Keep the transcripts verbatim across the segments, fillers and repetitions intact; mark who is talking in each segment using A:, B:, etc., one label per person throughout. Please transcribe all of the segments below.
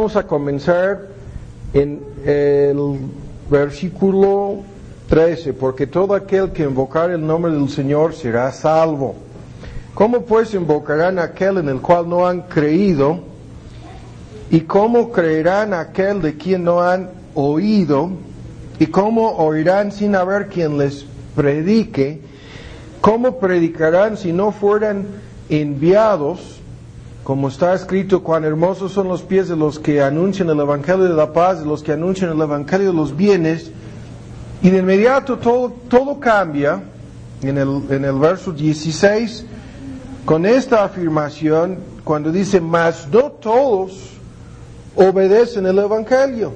A: vamos a comenzar en el versículo trece, porque todo aquel que invocar el nombre del Señor será salvo. ¿Cómo pues invocarán aquel en el cual no han creído? ¿Y cómo creerán aquel de quien no han oído? ¿Y cómo oirán sin haber quien les predique? ¿Cómo predicarán si no fueran enviados? Como está escrito, cuán hermosos son los pies de los que anuncian el Evangelio de la paz, de los que anuncian el Evangelio de los bienes. Y de inmediato todo, todo cambia en el, en el verso dieciséis con esta afirmación cuando dice, mas no todos obedecen el Evangelio.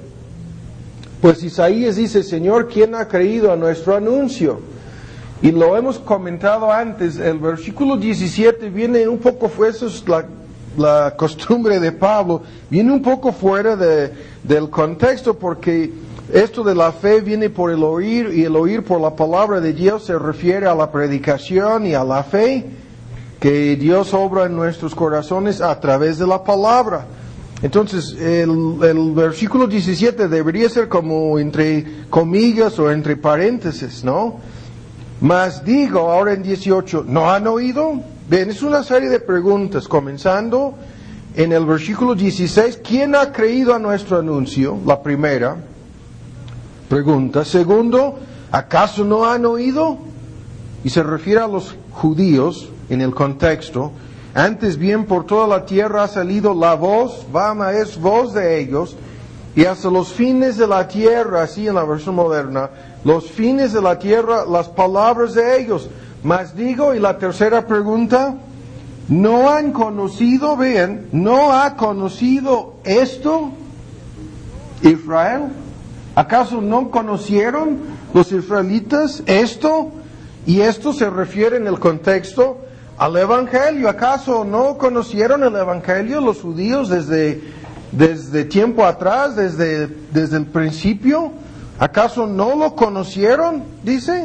A: Pues Isaías dice, Señor, ¿quién ha creído a nuestro anuncio? Y lo hemos comentado antes, el versículo diecisiete viene un poco, eso es la, la costumbre de Pablo, viene un poco fuera de, del contexto, porque esto de la fe viene por el oír, y el oír por la palabra de Dios se refiere a la predicación y a la fe que Dios obra en nuestros corazones a través de la palabra. Entonces, el, el versículo diecisiete debería ser como entre comillas o entre paréntesis, ¿no? Mas digo, ahora en dieciocho, ¿no han oído? Bien, es una serie de preguntas, comenzando en el versículo dieciséis, ¿quién ha creído a nuestro anuncio? La primera pregunta. Segundo, ¿acaso no han oído? Y se refiere a los judíos en el contexto. Antes bien por toda la tierra ha salido la voz, vama es voz de ellos, y hasta los fines de la tierra, así en la versión moderna, los fines de la tierra, las palabras de ellos. Mas digo, y la tercera pregunta, ¿no han conocido, vean, no ha conocido esto Israel? ¿Acaso no conocieron los israelitas esto? Y esto se refiere en el contexto al Evangelio. ¿Acaso no conocieron el Evangelio los judíos desde, desde tiempo atrás, desde, desde el principio? ¿Acaso no lo conocieron? Dice.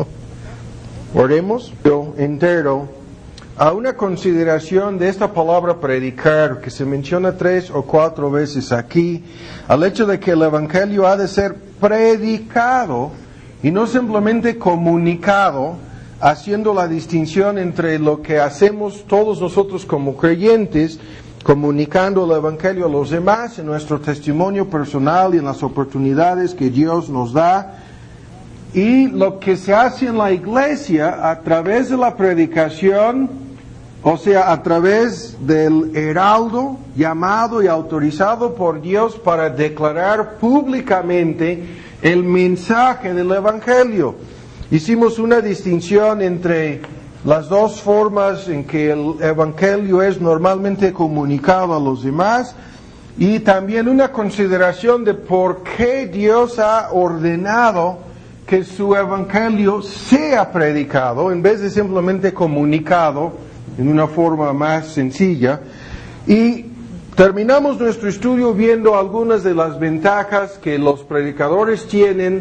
A: Oremos yo entero a una consideración de esta palabra predicar, que se menciona tres o cuatro veces aquí, al hecho de que el Evangelio ha de ser predicado y no simplemente comunicado, haciendo la distinción entre lo que hacemos todos nosotros como creyentes, comunicando el Evangelio a los demás en nuestro testimonio personal y en las oportunidades que Dios nos da, y lo que se hace en la iglesia a través de la predicación, o sea, a través del heraldo llamado y autorizado por Dios para declarar públicamente el mensaje del Evangelio. Hicimos una distinción entre las dos formas en que el Evangelio es normalmente comunicado a los demás, y también una consideración de por qué Dios ha ordenado que su Evangelio sea predicado en vez de simplemente comunicado en una forma más sencilla. Y terminamos nuestro estudio viendo algunas de las ventajas que los predicadores tienen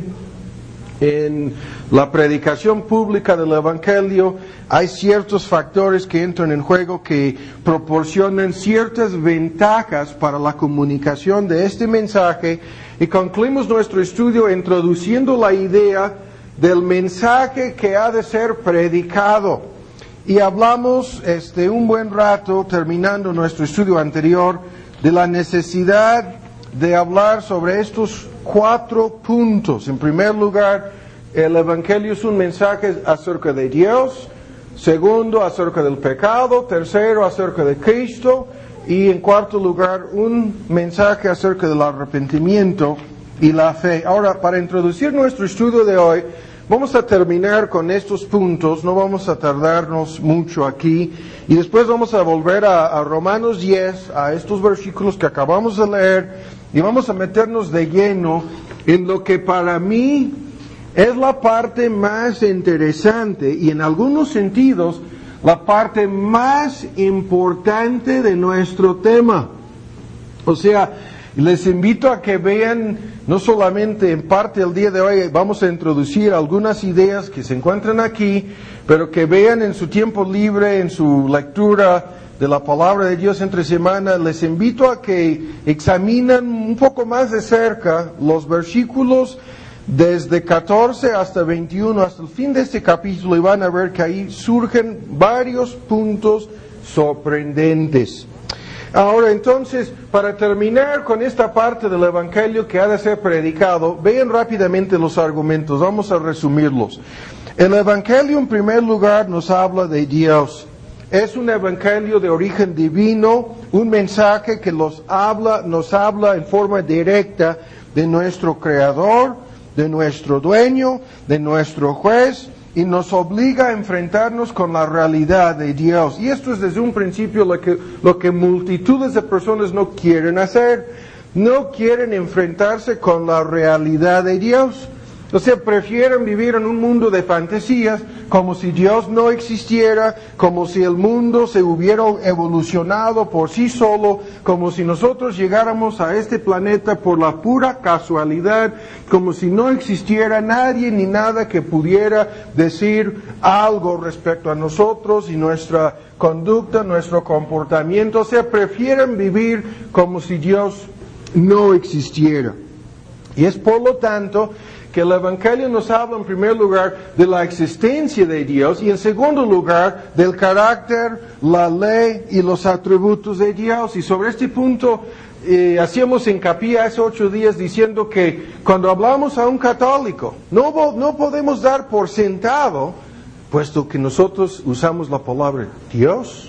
A: en la predicación pública del Evangelio. Hay ciertos factores que entran en juego que proporcionan ciertas ventajas para la comunicación de este mensaje, y concluimos nuestro estudio introduciendo la idea del mensaje que ha de ser predicado. Y hablamos este un buen rato, terminando nuestro estudio anterior, de la necesidad de hablar sobre estos cuatro puntos. En primer lugar, el Evangelio es un mensaje acerca de Dios. Segundo, acerca del pecado. Tercero, acerca de Cristo. Y en cuarto lugar, un mensaje acerca del arrepentimiento y la fe. Ahora, para introducir nuestro estudio de hoy, vamos a terminar con estos puntos. No vamos a tardarnos mucho aquí. Y después vamos a volver a, a Romanos diez, a estos versículos que acabamos de leer, y vamos a meternos de lleno en lo que para mí es la parte más interesante y en algunos sentidos la parte más importante de nuestro tema. O sea, les invito a que vean, no solamente en parte el día de hoy vamos a introducir algunas ideas que se encuentran aquí, pero que vean en su tiempo libre, en su lectura de la palabra de Dios entre semana, les invito a que examinen un poco más de cerca los versículos desde catorce hasta veintiuno, hasta el fin de este capítulo, y van a ver que ahí surgen varios puntos sorprendentes. Ahora, entonces, para terminar con esta parte del Evangelio que ha de ser predicado, vean rápidamente los argumentos, vamos a resumirlos. El Evangelio, en primer lugar, nos habla de Dios. Es un Evangelio de origen divino, un mensaje que nos habla, nos habla en forma directa de nuestro Creador, de nuestro Dueño, de nuestro Juez, y nos obliga a enfrentarnos con la realidad de Dios. Y esto es desde un principio lo que, lo que multitudes de personas no quieren hacer. No quieren enfrentarse con la realidad de Dios. O sea, prefieren vivir en un mundo de fantasías, como si Dios no existiera, como si el mundo se hubiera evolucionado por sí solo, como si nosotros llegáramos a este planeta por la pura casualidad, como si no existiera nadie ni nada que pudiera decir algo respecto a nosotros y nuestra conducta, nuestro comportamiento. O sea, prefieren vivir como si Dios no existiera. Y es por lo tanto que el Evangelio nos habla en primer lugar de la existencia de Dios y en segundo lugar del carácter, la ley y los atributos de Dios. Y sobre este punto eh, hacíamos hincapié hace ocho días diciendo que cuando hablamos a un católico no, no podemos dar por sentado, puesto que nosotros usamos la palabra Dios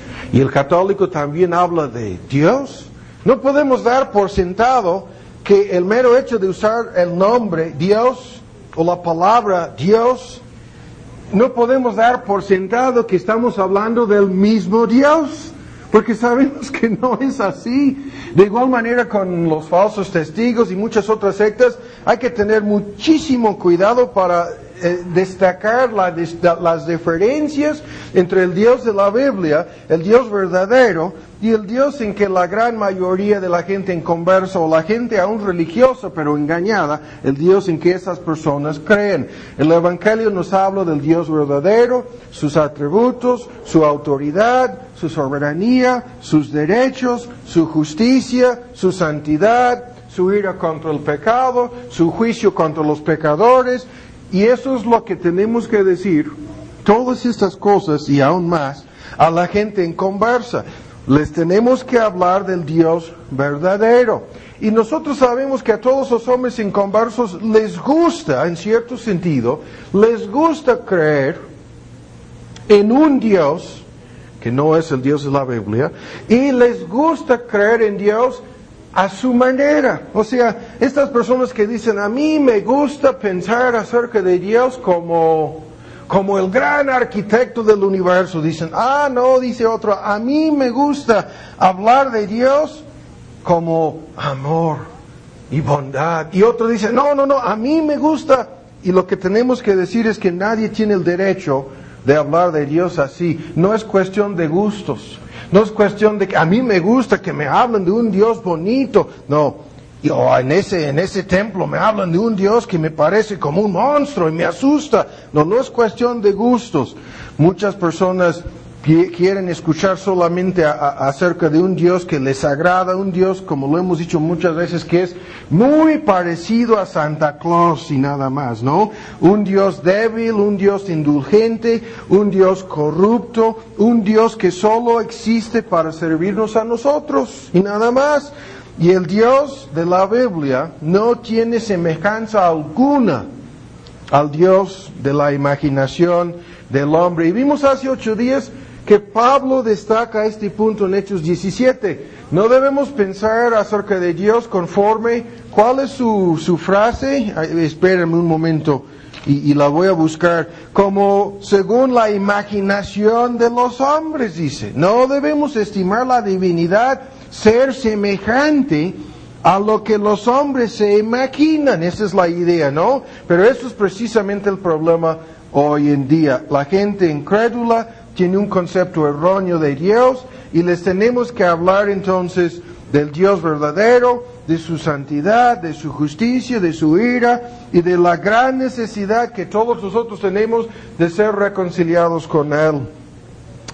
A: y el católico también habla de Dios, no podemos dar por sentado que el mero hecho de usar el nombre Dios o la palabra Dios, no podemos dar por sentado que estamos hablando del mismo Dios, porque sabemos que no es así. De igual manera con los falsos testigos y muchas otras sectas, hay que tener muchísimo cuidado para eh, destacar la, las diferencias entre el Dios de la Biblia, el Dios verdadero, y el Dios en que la gran mayoría de la gente inconversa o la gente aún religiosa pero engañada, el Dios en que esas personas creen. El Evangelio nos habla del Dios verdadero, sus atributos, su autoridad, su soberanía, sus derechos, su justicia, su santidad, su ira contra el pecado, su juicio contra los pecadores. Y eso es lo que tenemos que decir, todas estas cosas y aún más, a la gente inconversa. Les tenemos que hablar del Dios verdadero. Y nosotros sabemos que a todos los hombres inconversos les gusta, en cierto sentido, les gusta creer en un Dios, que no es el Dios de la Biblia, y les gusta creer en Dios a su manera. O sea, estas personas que dicen, a mí me gusta pensar acerca de Dios como... como el gran arquitecto del universo. Dicen, ah, no, dice otro, a mí me gusta hablar de Dios como amor y bondad. Y otro dice, no, no, no, a mí me gusta. Y lo que tenemos que decir es que nadie tiene el derecho de hablar de Dios así. No es cuestión de gustos. No es cuestión de que a mí me gusta que me hablen de un Dios bonito. No. Y oh, en ese, en ese templo me hablan de un Dios que me parece como un monstruo y me asusta. No, no es cuestión de gustos. Muchas personas quieren escuchar solamente a, a, acerca de un Dios que les agrada, un Dios, como lo hemos dicho muchas veces, que es muy parecido a Santa Claus y nada más, ¿no? Un Dios débil, un Dios indulgente, un Dios corrupto, un Dios que solo existe para servirnos a nosotros y nada más. Y el Dios de la Biblia no tiene semejanza alguna al Dios de la imaginación del hombre. Y vimos hace ocho días que Pablo destaca este punto en Hechos diecisiete. No debemos pensar acerca de Dios conforme, ¿cuál es su, su frase? Ay, espérenme un momento y, y la voy a buscar. Como según la imaginación de los hombres, dice. No debemos estimar la divinidad ser semejante a lo que los hombres se imaginan. Esa es la idea, ¿no? Pero eso es precisamente el problema hoy en día. La gente incrédula tiene un concepto erróneo de Dios y les tenemos que hablar entonces del Dios verdadero, de su santidad, de su justicia, de su ira y de la gran necesidad que todos nosotros tenemos de ser reconciliados con Él.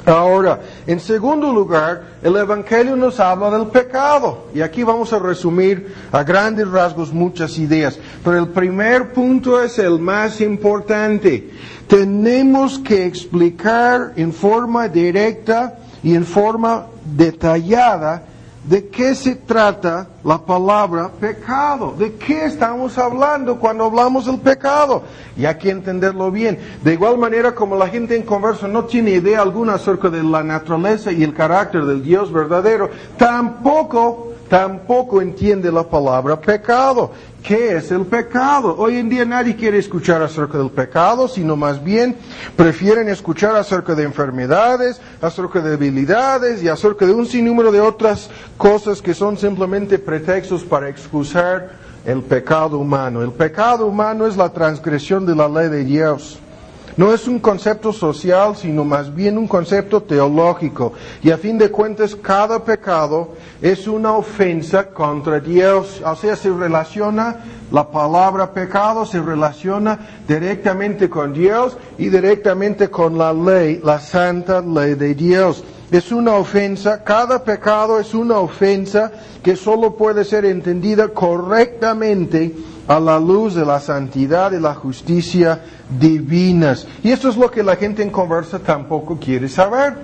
A: Ahora, en segundo lugar, el Evangelio nos habla del pecado. Y aquí vamos a resumir a grandes rasgos muchas ideas. Pero el primer punto es el más importante. Tenemos que explicar en forma directa y en forma detallada de qué se trata la palabra pecado. ¿De qué estamos hablando cuando hablamos del pecado? Y hay que entenderlo bien. De igual manera como la gente en converso no tiene idea alguna acerca de la naturaleza y el carácter del Dios verdadero, tampoco, tampoco entiende la palabra pecado. ¿Qué es el pecado? Hoy en día nadie quiere escuchar acerca del pecado, sino más bien prefieren escuchar acerca de enfermedades, acerca de debilidades y acerca de un sinnúmero de otras cosas que son simplemente pretextos para excusar el pecado humano. El pecado humano es la transgresión de la ley de Dios. No es un concepto social, sino más bien un concepto teológico. Y a fin de cuentas, cada pecado es una ofensa contra Dios. O sea, se relaciona, la palabra pecado se relaciona directamente con Dios y directamente con la ley, la santa ley de Dios. Es una ofensa, cada pecado es una ofensa que solo puede ser entendida correctamente a la luz de la santidad y la justicia divinas. Y esto es lo que la gente en conversa tampoco quiere saber.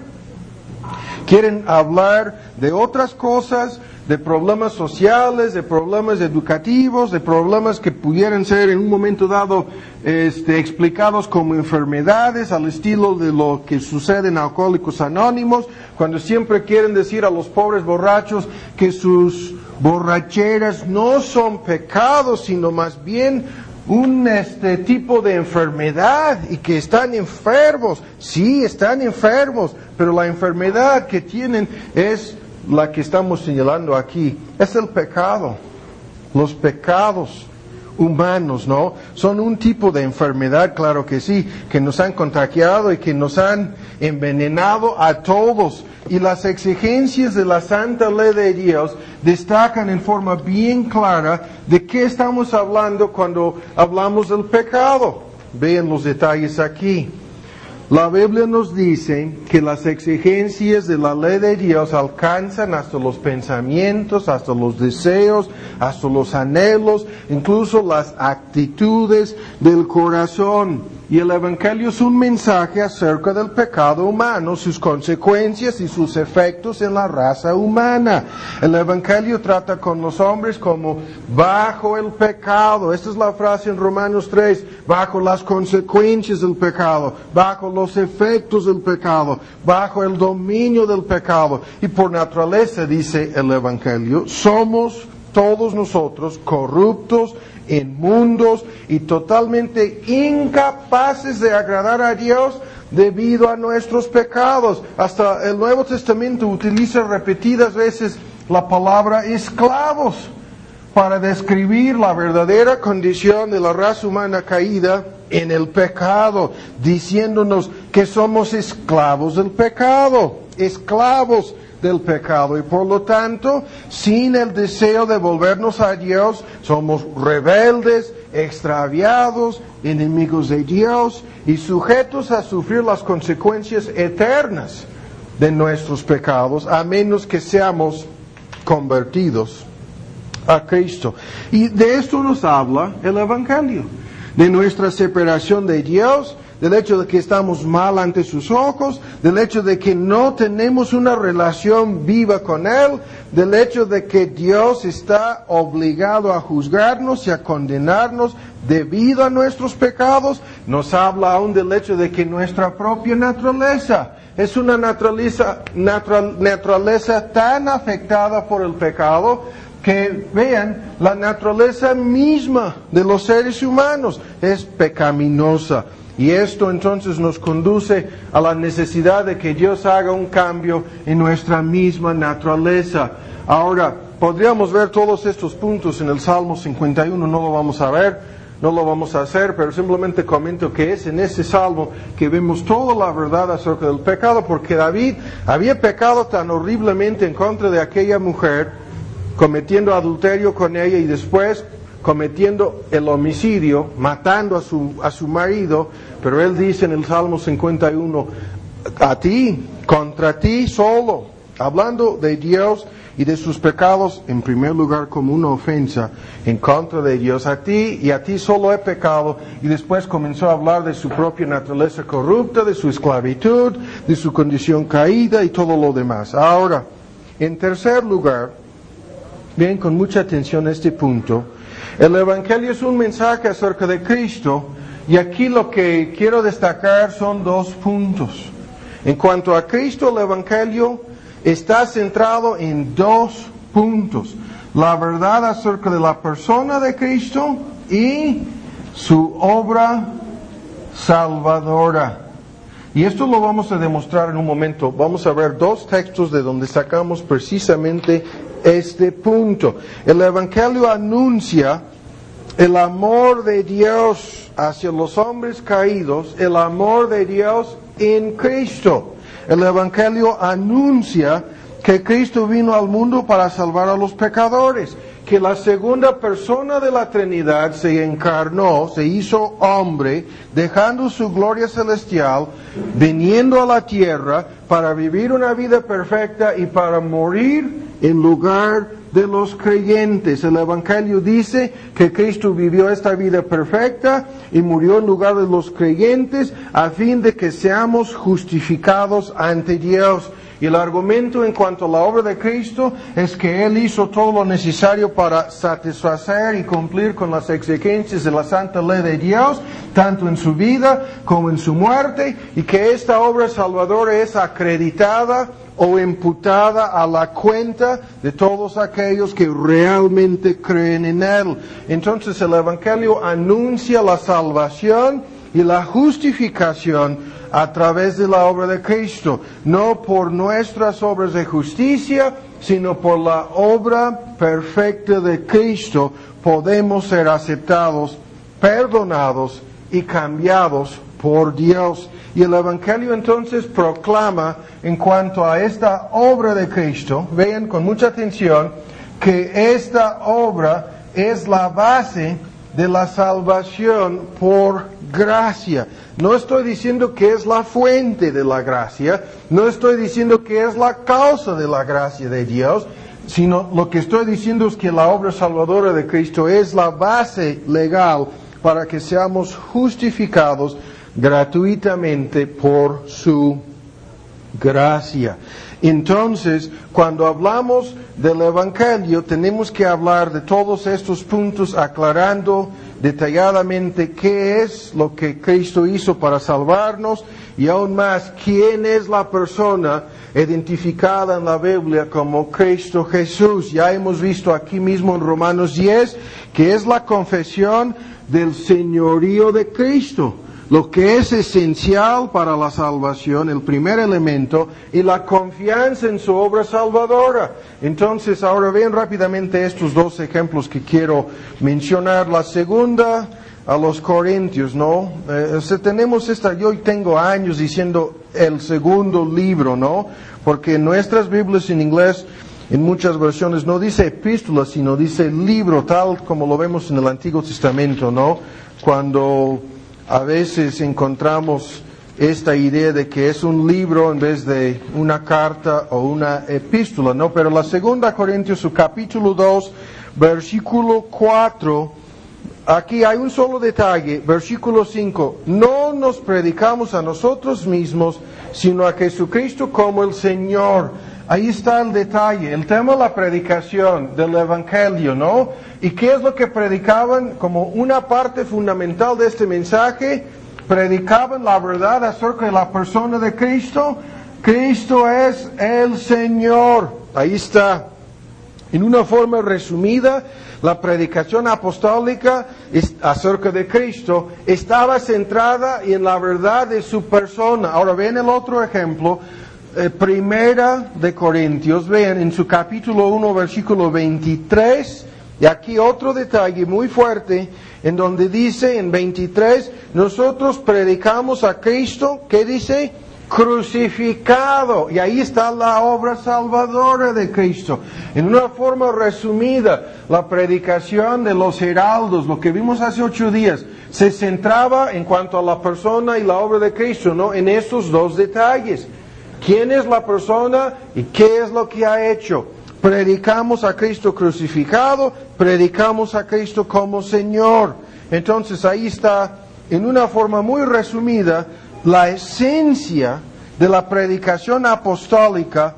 A: Quieren hablar de otras cosas, de problemas sociales, de problemas educativos, de problemas que pudieran ser en un momento dado este, explicados como enfermedades, al estilo de lo que sucede en Alcohólicos Anónimos, cuando siempre quieren decir a los pobres borrachos que sus borracheras no son pecados, sino más bien un este tipo de enfermedad y que están enfermos. Sí, están enfermos, pero la enfermedad que tienen es la que estamos señalando aquí. Es el pecado. Los pecados humanos, ¿no? Son un tipo de enfermedad, claro que sí, que nos han contagiado y que nos han envenenado a todos. Y las exigencias de la santa ley de Dios destacan en forma bien clara de qué estamos hablando cuando hablamos del pecado. Vean los detalles aquí. La Biblia nos dice que las exigencias de la ley de Dios alcanzan hasta los pensamientos, hasta los deseos, hasta los anhelos, incluso las actitudes del corazón. Y el Evangelio es un mensaje acerca del pecado humano, sus consecuencias y sus efectos en la raza humana. El Evangelio trata con los hombres como bajo el pecado. Esta es la frase en Romanos tres, bajo las consecuencias del pecado, bajo los efectos del pecado, bajo el dominio del pecado. Y por naturaleza, dice el Evangelio, somos todos nosotros corruptos, inmundos y totalmente incapaces de agradar a Dios debido a nuestros pecados. Hasta el Nuevo Testamento utiliza repetidas veces la palabra esclavos para describir la verdadera condición de la raza humana caída en el pecado, diciéndonos que somos esclavos del pecado, esclavos del pecado, y por lo tanto, sin el deseo de volvernos a Dios, somos rebeldes, extraviados, enemigos de Dios y sujetos a sufrir las consecuencias eternas de nuestros pecados, a menos que seamos convertidos a Cristo. Y de esto nos habla el Evangelio, de nuestra separación de Dios, del hecho de que estamos mal ante sus ojos, del hecho de que no tenemos una relación viva con Él, del hecho de que Dios está obligado a juzgarnos y a condenarnos debido a nuestros pecados. Nos habla aún del hecho de que nuestra propia naturaleza es una naturaleza, natural, naturaleza tan afectada por el pecado que, vean, la naturaleza misma de los seres humanos es pecaminosa. Y esto entonces nos conduce a la necesidad de que Dios haga un cambio en nuestra misma naturaleza. Ahora, podríamos ver todos estos puntos en el Salmo cincuenta y uno, no lo vamos a ver, no lo vamos a hacer, pero simplemente comento que es en ese Salmo que vemos toda la verdad acerca del pecado, porque David había pecado tan horriblemente en contra de aquella mujer, cometiendo adulterio con ella y después cometiendo el homicidio, matando a su, a su marido, pero él dice en el Salmo cincuenta y uno, a ti, contra ti solo, hablando de Dios y de sus pecados, en primer lugar como una ofensa en contra de Dios. A ti y a ti solo he pecado, y después comenzó a hablar de su propia naturaleza corrupta, de su esclavitud, de su condición caída y todo lo demás. Ahora, en tercer lugar, ven con mucha atención a este punto, el Evangelio es un mensaje acerca de Cristo, y aquí lo que quiero destacar son dos puntos. En cuanto a Cristo, el Evangelio está centrado en dos puntos: la verdad acerca de la persona de Cristo y su obra salvadora. Y esto lo vamos a demostrar en un momento. Vamos a ver dos textos de donde sacamos precisamente este punto. El Evangelio anuncia el amor de Dios hacia los hombres caídos, el amor de Dios en Cristo. El Evangelio anuncia que Cristo vino al mundo para salvar a los pecadores, que la segunda persona de la Trinidad se encarnó, se hizo hombre, dejando su gloria celestial, viniendo a la tierra para vivir una vida perfecta y para morir en lugar de los creyentes. El Evangelio dice que Cristo vivió esta vida perfecta y murió en lugar de los creyentes a fin de que seamos justificados ante Dios. Y el argumento en cuanto a la obra de Cristo es que Él hizo todo lo necesario para satisfacer y cumplir con las exigencias de la santa ley de Dios, tanto en su vida como en su muerte, y que esta obra salvadora es acreditada o imputada a la cuenta de todos aquellos que realmente creen en Él. Entonces el Evangelio anuncia la salvación y la justificación a través de la obra de Cristo, no por nuestras obras de justicia, sino por la obra perfecta de Cristo, podemos ser aceptados, perdonados y cambiados por Dios. Y el Evangelio entonces proclama en cuanto a esta obra de Cristo, vean con mucha atención, que esta obra es la base de la salvación por gracia. No estoy diciendo que es la fuente de la gracia, no estoy diciendo que es la causa de la gracia de Dios, sino lo que estoy diciendo es que la obra salvadora de Cristo es la base legal para que seamos justificados gratuitamente por su gracia. Entonces, cuando hablamos del Evangelio, tenemos que hablar de todos estos puntos, aclarando detalladamente qué es lo que Cristo hizo para salvarnos, y aún más, quién es la persona identificada en la Biblia como Cristo Jesús. Ya hemos visto aquí mismo en Romanos diez que es la confesión del señorío de Cristo, lo que es esencial para la salvación, el primer elemento, y la confianza en su obra salvadora. Entonces, ahora ven rápidamente estos dos ejemplos que quiero mencionar. La segunda, a los Corintios, ¿no? Eh, o sea, tenemos esta, yo tengo años diciendo el segundo libro, ¿no? Porque en nuestras Biblias en inglés, en muchas versiones, no dice epístola, sino dice libro, tal como lo vemos en el Antiguo Testamento, ¿no? Cuando a veces encontramos esta idea de que es un libro en vez de una carta o una epístola, ¿no? Pero la segunda Corintios, su capítulo dos, versículo cuatro, aquí hay un solo detalle, versículo cinco, no nos predicamos a nosotros mismos, sino a Jesucristo como el Señor. Ahí está el detalle, el tema de la predicación del Evangelio, ¿no? ¿Y qué es lo que predicaban como una parte fundamental de este mensaje? Predicaban la verdad acerca de la persona de Cristo. Cristo es el Señor. Ahí está. En una forma resumida, la predicación apostólica acerca de Cristo estaba centrada en la verdad de su persona. Ahora ven el otro ejemplo. Eh, primera de Corintios, vean en su capítulo uno, versículo veintitrés, y aquí otro detalle muy fuerte, en donde dice en veintitrés, nosotros predicamos a Cristo, ¿qué dice? crucificado. Y ahí está la obra salvadora de Cristo. En una forma resumida, la predicación de los heraldos, lo que vimos hace ocho días, se centraba en cuanto a la persona y la obra de Cristo, ¿no? En estos dos detalles. ¿Quién es la persona y qué es lo que ha hecho? Predicamos a Cristo crucificado, predicamos a Cristo como Señor. Entonces ahí está, en una forma muy resumida, la esencia de la predicación apostólica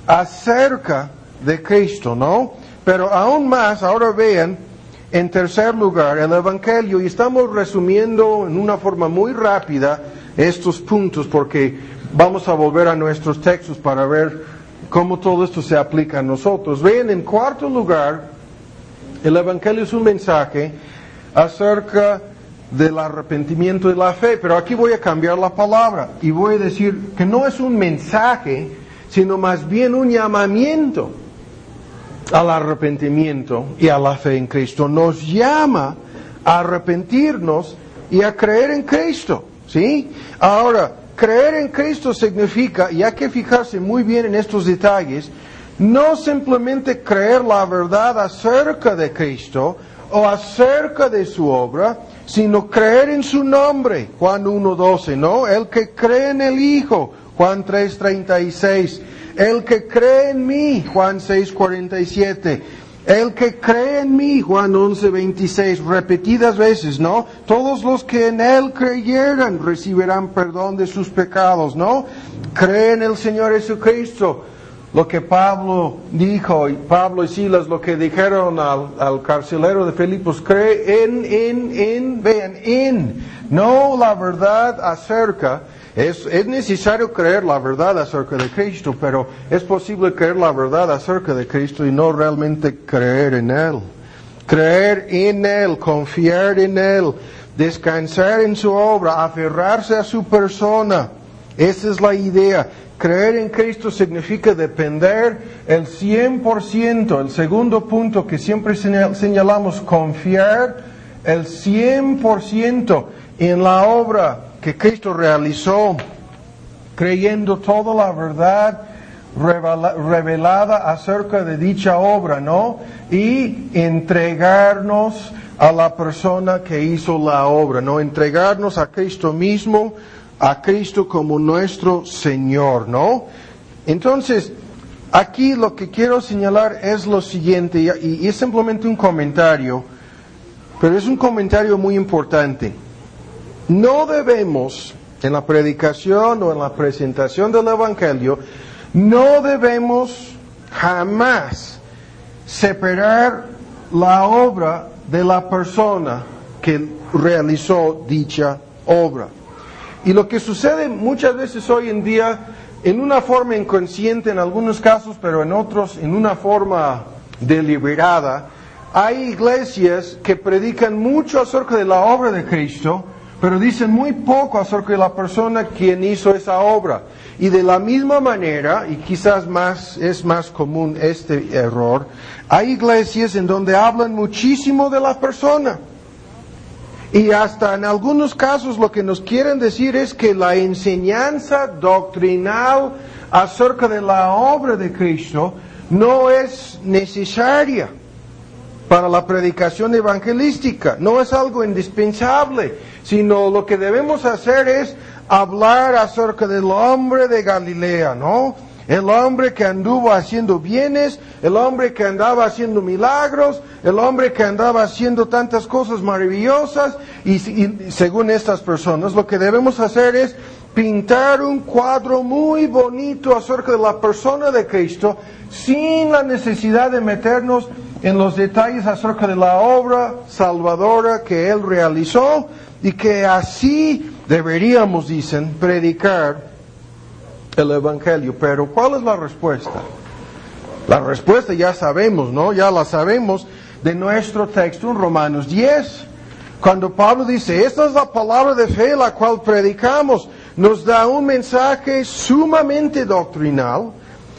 A: acerca de Cristo, ¿no? Pero aún más, ahora vean, en tercer lugar, el Evangelio, y estamos resumiendo en una forma muy rápida estos puntos, porque vamos a volver a nuestros textos para ver cómo todo esto se aplica a nosotros. Vean, en cuarto lugar, el Evangelio es un mensaje acerca del arrepentimiento y la fe, pero aquí voy a cambiar la palabra y voy a decir que no es un mensaje, sino más bien un llamamiento al arrepentimiento y a la fe en Cristo. Nos llama a arrepentirnos y a creer en Cristo, ¿sí? Ahora, creer en Cristo significa, y hay que fijarse muy bien en estos detalles, no simplemente creer la verdad acerca de Cristo o acerca de su obra, sino creer en su nombre, Juan uno doce, ¿no? El que cree en el Hijo, Juan tres treinta y seis. El que cree en mí, Juan seis cuarenta y siete. El que cree en mí, Juan once veintiséis, repetidas veces, ¿no? Todos los que en Él creyeran recibirán perdón de sus pecados, ¿no? Cree en el Señor Jesucristo. Lo que Pablo dijo, y Pablo y Silas lo que dijeron al, al carcelero de Filipos, cree en, en, en, vean, en, no la verdad acerca. Es, es necesario creer la verdad acerca de Cristo, pero es posible creer la verdad acerca de Cristo y no realmente creer en Él. Creer en Él, confiar en Él, descansar en su obra, aferrarse a su persona. Esa es la idea. Creer en Cristo significa depender el cien por ciento. El segundo punto que siempre señalamos, confiar el cien por ciento en la obra que Cristo realizó, creyendo toda la verdad revelada acerca de dicha obra, ¿no? Y entregarnos a la persona que hizo la obra, ¿no? Entregarnos a Cristo mismo, a Cristo como nuestro Señor, ¿no? Entonces, aquí lo que quiero señalar es lo siguiente, y, y es simplemente un comentario, pero es un comentario muy importante. No debemos, en la predicación o en la presentación del Evangelio, no debemos jamás separar la obra de la persona que realizó dicha obra. Y lo que sucede muchas veces hoy en día, en una forma inconsciente en algunos casos, pero en otros en una forma deliberada, hay iglesias que predican mucho acerca de la obra de Cristo, pero dicen muy poco acerca de la persona quien hizo esa obra. Y de la misma manera, y quizás más es más común este error, hay iglesias en donde hablan muchísimo de la persona. Y hasta en algunos casos lo que nos quieren decir es que la enseñanza doctrinal acerca de la obra de Cristo no es necesaria para la predicación evangelística, no es algo indispensable, sino lo que debemos hacer es hablar acerca del hombre de Galilea, ¿no? El hombre que anduvo haciendo bienes, el hombre que andaba haciendo milagros, el hombre que andaba haciendo tantas cosas maravillosas, y, y según estas personas, lo que debemos hacer es pintar un cuadro muy bonito acerca de la persona de Cristo, sin la necesidad de meternos en los detalles acerca de la obra salvadora que Él realizó, y que así deberíamos, dicen, predicar el Evangelio. Pero ¿cuál es la respuesta? La respuesta ya sabemos, ¿no? Ya la sabemos de nuestro texto en Romanos diez. Cuando Pablo dice, esta es la palabra de fe la cual predicamos, nos da un mensaje sumamente doctrinal,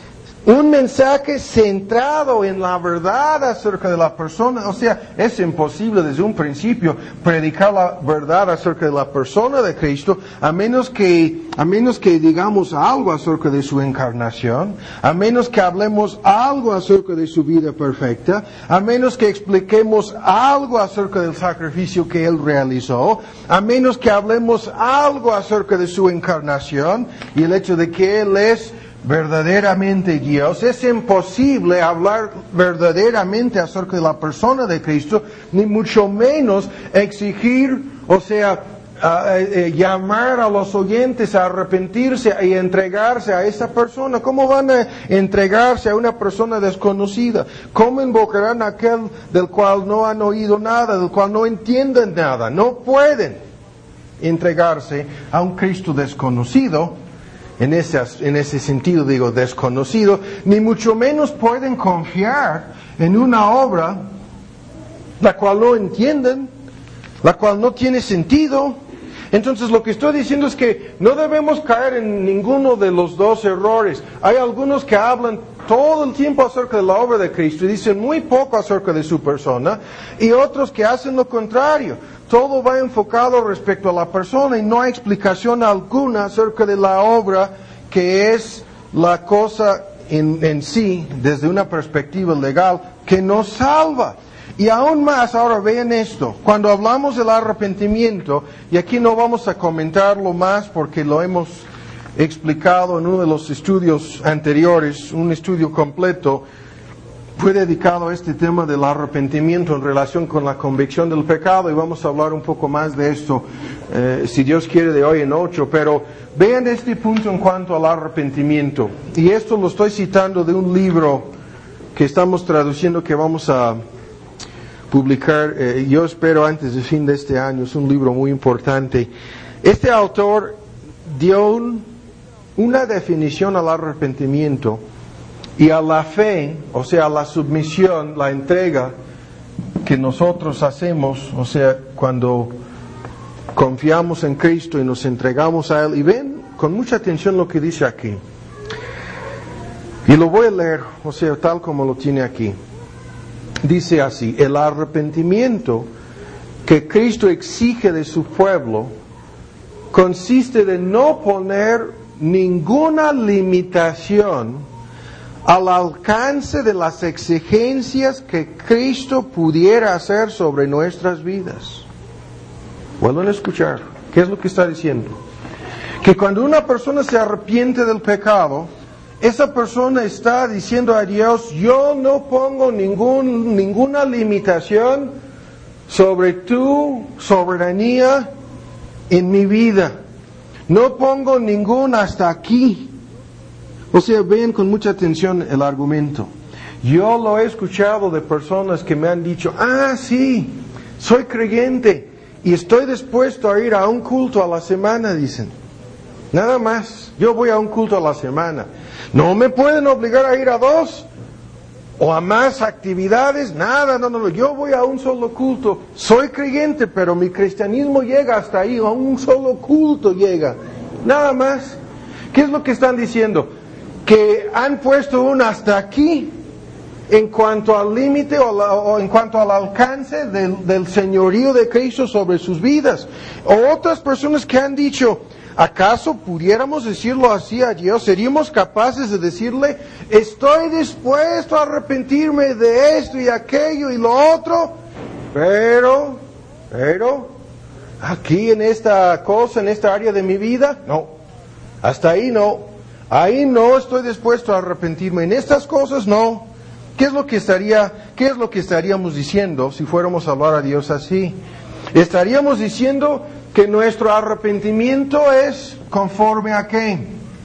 A: Un mensaje centrado en la verdad acerca de la persona. O sea, es imposible desde un principio predicar la verdad acerca de la persona de Cristo, a menos que, a menos que digamos algo acerca de su encarnación, a menos que hablemos algo acerca de su vida perfecta, a menos que expliquemos algo acerca del sacrificio que Él realizó, a menos que hablemos algo acerca de su encarnación y el hecho de que Él es verdaderamente Dios. Es imposible hablar verdaderamente acerca de la persona de Cristo, ni mucho menos exigir, o sea, uh, eh, llamar a los oyentes a arrepentirse y entregarse a esa persona. ¿Cómo van a entregarse a una persona desconocida? ¿Cómo invocarán a aquel del cual no han oído nada, del cual no entienden nada? No pueden entregarse a un Cristo desconocido. En ese, en ese sentido digo desconocido, ni mucho menos pueden confiar en una obra la cual no entienden, la cual no tiene sentido. Entonces lo que estoy diciendo es que no debemos caer en ninguno de los dos errores. Hay algunos que hablan todo el tiempo acerca de la obra de Cristo y dicen muy poco acerca de su persona, y otros que hacen lo contrario. Todo va enfocado respecto a la persona y no hay explicación alguna acerca de la obra, que es la cosa en, en sí, desde una perspectiva legal, que nos salva. Y aún más, ahora vean esto, cuando hablamos del arrepentimiento, y aquí no vamos a comentarlo más porque lo hemos explicado en uno de los estudios anteriores, un estudio completo fue dedicado a este tema del arrepentimiento en relación con la convicción del pecado, y vamos a hablar un poco más de esto, eh, si Dios quiere, de hoy en ocho. Pero vean este punto en cuanto al arrepentimiento, y esto lo estoy citando de un libro que estamos traduciendo, que vamos a publicar, eh, yo espero antes del fin de este año. Es un libro muy importante. Este autor dio un, una definición al arrepentimiento y a la fe, o sea, la submisión, la entrega que nosotros hacemos, o sea, cuando confiamos en Cristo y nos entregamos a Él. Y ven con mucha atención lo que dice aquí. Y lo voy a leer, o sea, tal como lo tiene aquí. Dice así: el arrepentimiento que Cristo exige de su pueblo consiste de no poner ninguna limitación al alcance de las exigencias que Cristo pudiera hacer sobre nuestras vidas. Vuelvan a escuchar, ¿qué es lo que está diciendo? Que cuando una persona se arrepiente del pecado, esa persona está diciendo a Dios: yo no pongo ningún, ninguna limitación sobre tu soberanía en mi vida. No pongo ningún hasta aquí. O sea, ven con mucha atención el argumento. Yo lo he escuchado de personas que me han dicho: ah, sí, soy creyente y estoy dispuesto a ir a un culto a la semana, dicen. Nada más, yo voy a un culto a la semana. No me pueden obligar a ir a dos o a más actividades, nada, no, no, no, yo voy a un solo culto. Soy creyente, pero mi cristianismo llega hasta ahí, a un solo culto llega. Nada más. ¿Qué es lo que están diciendo? Que han puesto un hasta aquí en cuanto al límite o, o en cuanto al alcance del, del señorío de Cristo sobre sus vidas. O otras personas que han dicho: ¿acaso pudiéramos decirlo así a Dios? ¿Seríamos capaces de decirle: estoy dispuesto a arrepentirme de esto y aquello y lo otro, pero, pero, aquí en esta cosa, en esta área de mi vida, no, hasta ahí no. Ahí no estoy dispuesto a arrepentirme. En estas cosas no. ¿Qué es lo que estaría, qué es lo que estaríamos diciendo si fuéramos a hablar a Dios así? Estaríamos diciendo que nuestro arrepentimiento es conforme a qué?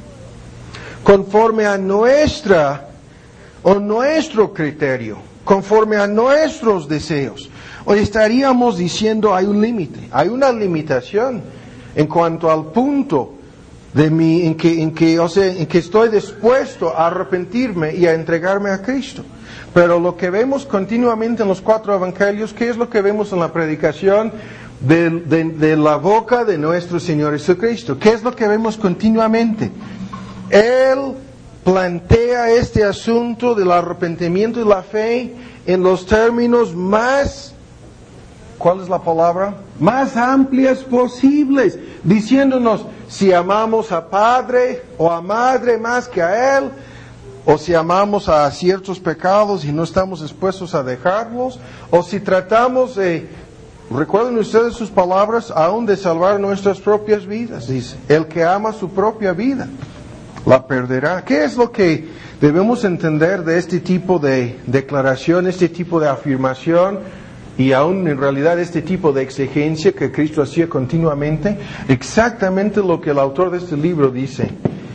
A: Conforme a nuestra o nuestro criterio, conforme a nuestros deseos. O estaríamos diciendo hay un límite, hay una limitación en cuanto al punto de mí, en que, en que, o sea, en que estoy dispuesto a arrepentirme y a entregarme a Cristo. Pero lo que vemos continuamente en los cuatro evangelios, ¿qué es lo que vemos en la predicación de, de, de la boca de nuestro Señor Jesucristo? ¿Qué es lo que vemos continuamente? Él plantea este asunto del arrepentimiento y la fe en los términos más, ¿cuál es la palabra? Más amplias posibles, diciéndonos si amamos a padre o a madre más que a él, o si amamos a ciertos pecados y no estamos dispuestos a dejarlos, o si tratamos de, recuerden ustedes sus palabras, aún de salvar nuestras propias vidas. Dice, el que ama su propia vida la perderá. ¿Qué es lo que debemos entender de este tipo de declaración, este tipo de afirmación y aún en realidad este tipo de exigencia que Cristo hacía continuamente? Exactamente lo que el autor de este libro dice: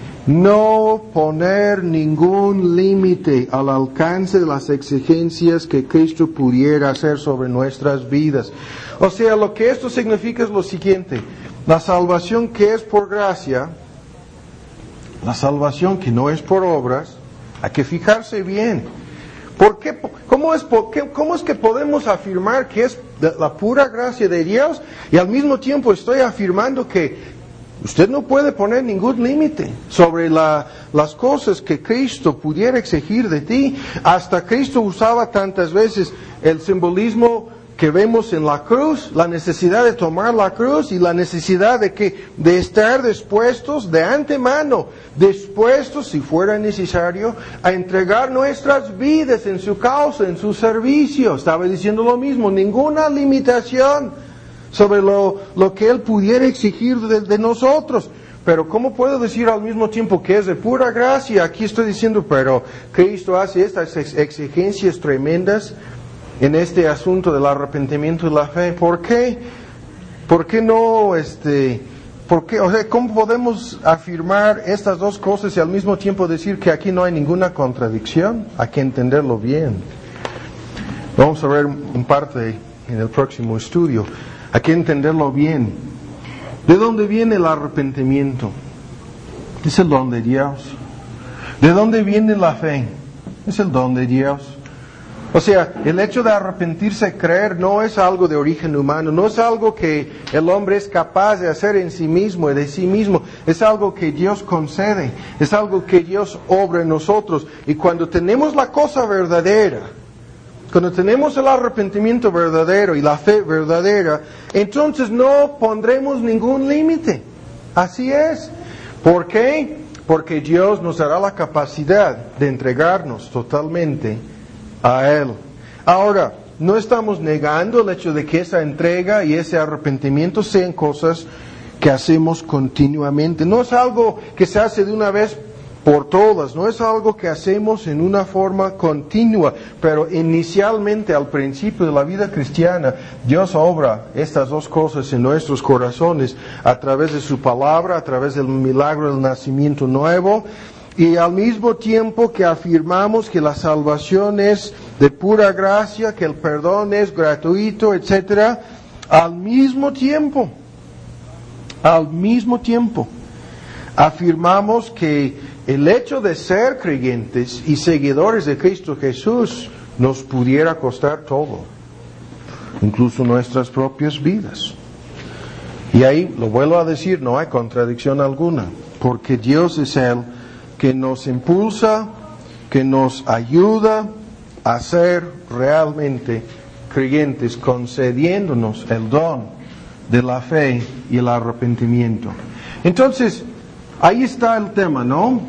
A: no poner ningún límite al alcance de las exigencias que Cristo pudiera hacer sobre nuestras vidas. O sea, lo que esto significa es lo siguiente: la salvación que es por gracia, la salvación que no es por obras, hay que fijarse bien. ¿Por qué? ¿Cómo es, por qué, ¿Cómo es que podemos afirmar que es la pura gracia de Dios y al mismo tiempo estoy afirmando que usted no puede poner ningún límite sobre la, las cosas que Cristo pudiera exigir de ti? Hasta Cristo usaba tantas veces el simbolismo que vemos en la cruz, la necesidad de tomar la cruz y la necesidad de que de estar dispuestos de antemano, dispuestos si fuera necesario a entregar nuestras vidas en su causa, en su servicio. Estaba diciendo lo mismo, ninguna limitación sobre lo, lo que Él pudiera exigir de, de nosotros. Pero ¿cómo puedo decir al mismo tiempo que es de pura gracia? Aquí estoy diciendo, pero Cristo hace estas exigencias tremendas en este asunto del arrepentimiento y la fe. ¿Por qué? ¿Por qué no, este, por qué, o sea, cómo podemos afirmar estas dos cosas y al mismo tiempo decir que aquí no hay ninguna contradicción? Hay que entenderlo bien. Vamos a ver en parte en el próximo estudio. Hay que entenderlo bien. ¿De dónde viene el arrepentimiento? Es el don de Dios. ¿De dónde viene la fe? Es el don de Dios. O sea, el hecho de arrepentirse, creer, no es algo de origen humano, no es algo que el hombre es capaz de hacer en sí mismo y de sí mismo, es algo que Dios concede, es algo que Dios obra en nosotros. Y cuando tenemos la cosa verdadera, cuando tenemos el arrepentimiento verdadero y la fe verdadera, entonces no pondremos ningún límite. Así es. ¿Por qué? Porque Dios nos dará la capacidad de entregarnos totalmente a Él. Ahora, no estamos negando el hecho de que esa entrega y ese arrepentimiento sean cosas que hacemos continuamente. No es algo que se hace de una vez por todas, no es algo que hacemos en una forma continua, pero inicialmente, al principio de la vida cristiana, Dios obra estas dos cosas en nuestros corazones a través de su palabra, a través del milagro del nacimiento nuevo. Y al mismo tiempo que afirmamos que la salvación es de pura gracia, que el perdón es gratuito, etcétera, al mismo tiempo, al mismo tiempo, afirmamos que el hecho de ser creyentes y seguidores de Cristo Jesús nos pudiera costar todo, incluso nuestras propias vidas. Y ahí, lo vuelvo a decir, no hay contradicción alguna, porque Dios es Él que nos impulsa, que nos ayuda a ser realmente creyentes, concediéndonos el don de la fe y el arrepentimiento. Entonces, ahí está el tema, ¿no?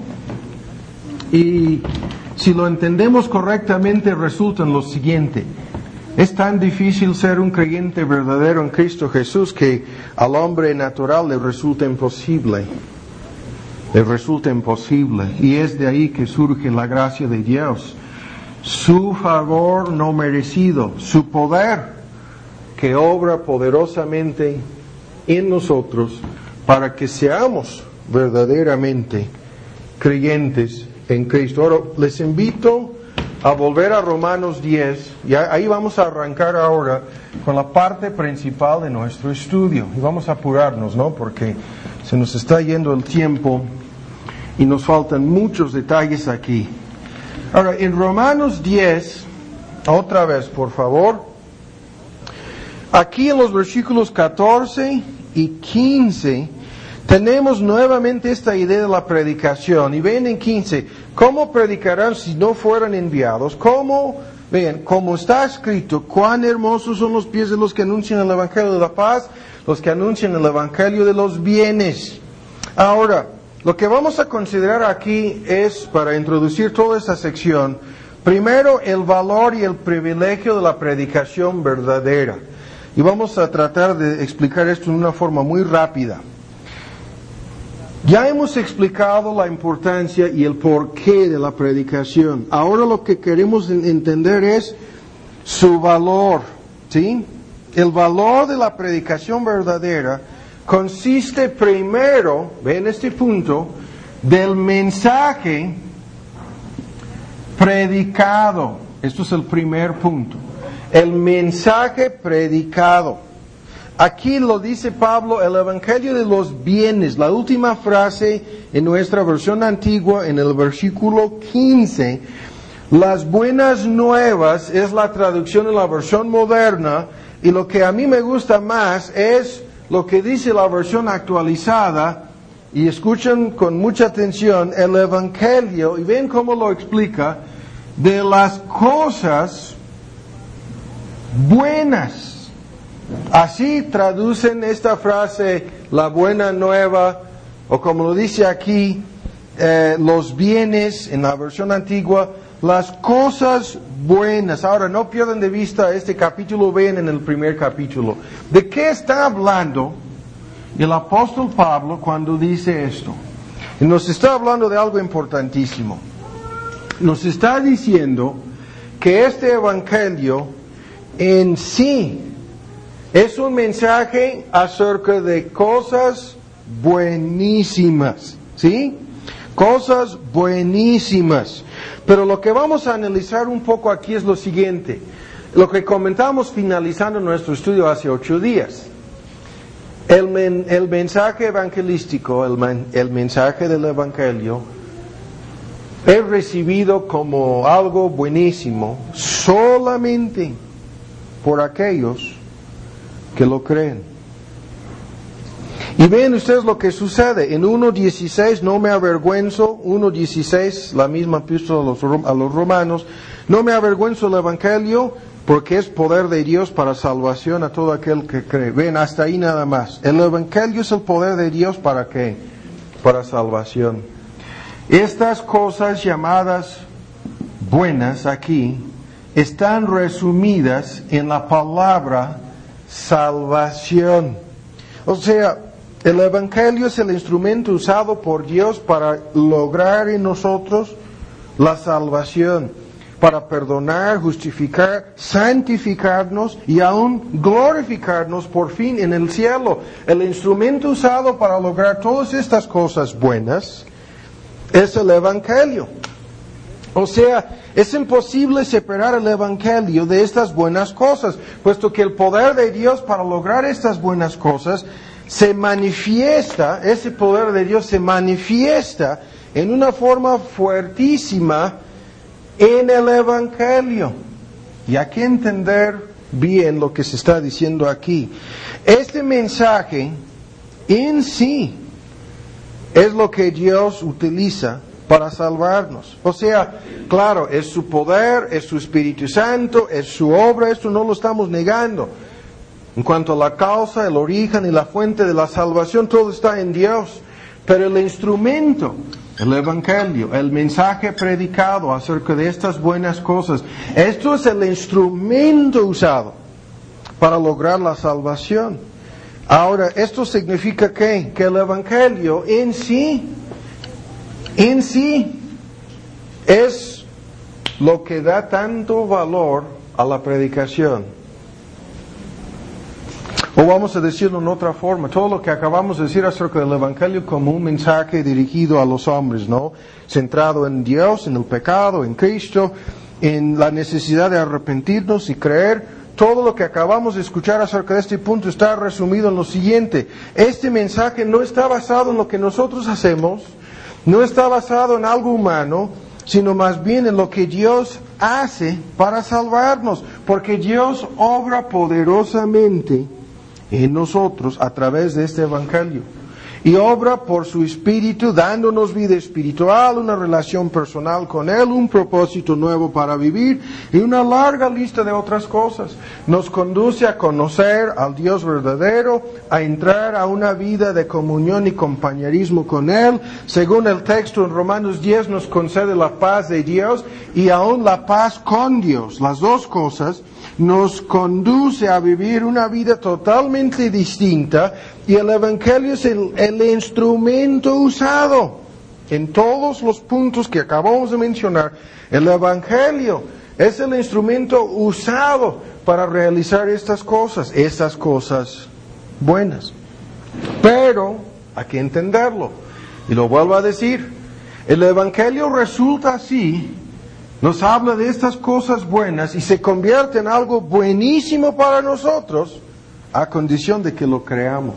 A: Y si lo entendemos correctamente, resulta en lo siguiente: es tan difícil ser un creyente verdadero en Cristo Jesús que al hombre natural le resulta imposible. Le resulta imposible. Y es de ahí que surge la gracia de Dios. Su favor no merecido, su poder que obra poderosamente en nosotros para que seamos verdaderamente creyentes en Cristo. Ahora, les invito a volver a Romanos diez, y ahí vamos a arrancar ahora con la parte principal de nuestro estudio. Y vamos a apurarnos, ¿no? Porque se nos está yendo el tiempo y nos faltan muchos detalles aquí. Ahora, en Romanos diez, otra vez, por favor. Aquí en los versículos catorce y quince, tenemos nuevamente esta idea de la predicación. Y ven en quince, ¿cómo predicarán si no fueran enviados? ¿Cómo? Ven, como está escrito, cuán hermosos son los pies de los que anuncian el Evangelio de la paz, los que anuncian el Evangelio de los bienes. Ahora, lo que vamos a considerar aquí es, para introducir toda esta sección, primero el valor y el privilegio de la predicación verdadera. Y vamos a tratar de explicar esto en una forma muy rápida. Ya hemos explicado la importancia y el porqué de la predicación. Ahora lo que queremos entender es su valor, ¿sí? El valor de la predicación verdadera consiste primero, ven este punto, del mensaje predicado. Esto es el primer punto. El mensaje predicado. Aquí lo dice Pablo, el Evangelio de los bienes, la última frase en nuestra versión antigua, en el versículo quince. Las buenas nuevas es la traducción en la versión moderna, y lo que a mí me gusta más es lo que dice la versión actualizada, y escuchen con mucha atención, el Evangelio, y ven cómo lo explica, de las cosas buenas. Así traducen esta frase, la buena nueva, o como lo dice aquí, eh, los bienes en la versión antigua, las cosas buenas. Ahora, no pierdan de vista este capítulo, ven en el primer capítulo. ¿De qué está hablando el apóstol Pablo cuando dice esto? Y nos está hablando de algo importantísimo. Nos está diciendo que este evangelio en sí es un mensaje acerca de cosas buenísimas, ¿sí? Cosas buenísimas. Pero lo que vamos a analizar un poco aquí es lo siguiente. Lo que comentamos finalizando nuestro estudio hace ocho días. El, men, el mensaje evangelístico, el, man, el mensaje del evangelio, es recibido como algo buenísimo solamente por aquellos que lo creen. Y ven ustedes lo que sucede. En uno dieciséis, no me avergüenzo, uno dieciséis, la misma epístola a los, a los romanos, no me avergüenzo del evangelio porque es poder de Dios para salvación a todo aquel que cree. Ven, hasta ahí nada más. El evangelio es el poder de Dios para qué? Para salvación. Estas cosas llamadas buenas aquí están resumidas en la palabra salvación. O sea, el evangelio es el instrumento usado por Dios para lograr en nosotros la salvación, para perdonar, justificar, santificarnos y aún glorificarnos por fin en el cielo. El instrumento usado para lograr todas estas cosas buenas es el evangelio. O sea, es imposible separar el evangelio de estas buenas cosas, puesto que el poder de Dios para lograr estas buenas cosas se manifiesta, ese poder de Dios se manifiesta en una forma fuertísima en el evangelio. Y hay que entender bien lo que se está diciendo aquí. Este mensaje en sí es lo que Dios utiliza para salvarnos. O sea, claro, es su poder, es su Espíritu Santo, es su obra, esto no lo estamos negando. En cuanto a la causa, el origen y la fuente de la salvación, todo está en Dios. Pero el instrumento, el evangelio, el mensaje predicado acerca de estas buenas cosas, esto es el instrumento usado para lograr la salvación. Ahora, esto significa ¿qué? Que el evangelio en sí En sí, es lo que da tanto valor a la predicación. O vamos a decirlo en otra forma, todo lo que acabamos de decir acerca del Evangelio como un mensaje dirigido a los hombres, ¿no? Centrado en Dios, en el pecado, en Cristo, en la necesidad de arrepentirnos y creer. Todo lo que acabamos de escuchar acerca de este punto está resumido en lo siguiente. Este mensaje no está basado en lo que nosotros hacemos, no está basado en algo humano, sino más bien en lo que Dios hace para salvarnos, porque Dios obra poderosamente en nosotros a través de este evangelio. y obra por su Espíritu, dándonos vida espiritual, una relación personal con Él, un propósito nuevo para vivir y una larga lista de otras cosas. Nos conduce a conocer al Dios verdadero, a entrar a una vida de comunión y compañerismo con Él. Según el texto en Romanos diez, nos concede la paz de Dios y aún la paz con Dios. Las dos cosas nos conduce a vivir una vida totalmente distinta, y el Evangelio es el, el instrumento usado en todos los puntos que acabamos de mencionar. El Evangelio es el instrumento usado para realizar estas cosas, estas cosas buenas. Pero hay que entenderlo, y lo vuelvo a decir, el Evangelio resulta así. Nos habla de estas cosas buenas y se convierte en algo buenísimo para nosotros a condición de que lo creamos.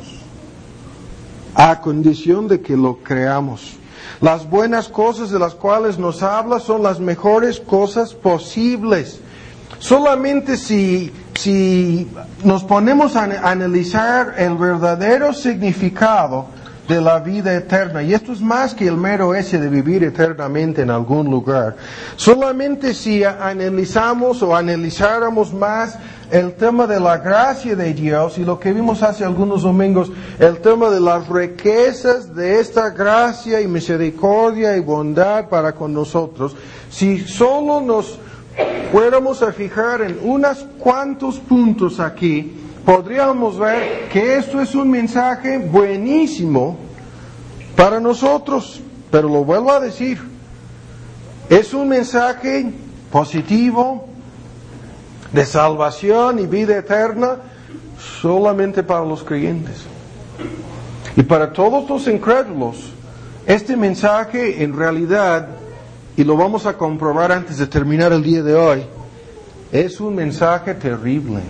A: A condición de que lo creamos. Las buenas cosas de las cuales nos habla son las mejores cosas posibles. Solamente si, si nos ponemos a analizar el verdadero significado de la vida eterna, y esto es más que el mero ese de vivir eternamente en algún lugar, solamente si analizamos o analizáramos más el tema de la gracia de Dios y lo que vimos hace algunos domingos, el tema de las riquezas de esta gracia y misericordia y bondad para con nosotros, si solo nos fuéramos a fijar en unos cuantos puntos aquí, podríamos ver que esto es un mensaje buenísimo para nosotros. Pero lo vuelvo a decir, es un mensaje positivo de salvación y vida eterna solamente para los creyentes. Y para todos los incrédulos, este mensaje en realidad, y lo vamos a comprobar antes de terminar el día de hoy, es un mensaje terrible.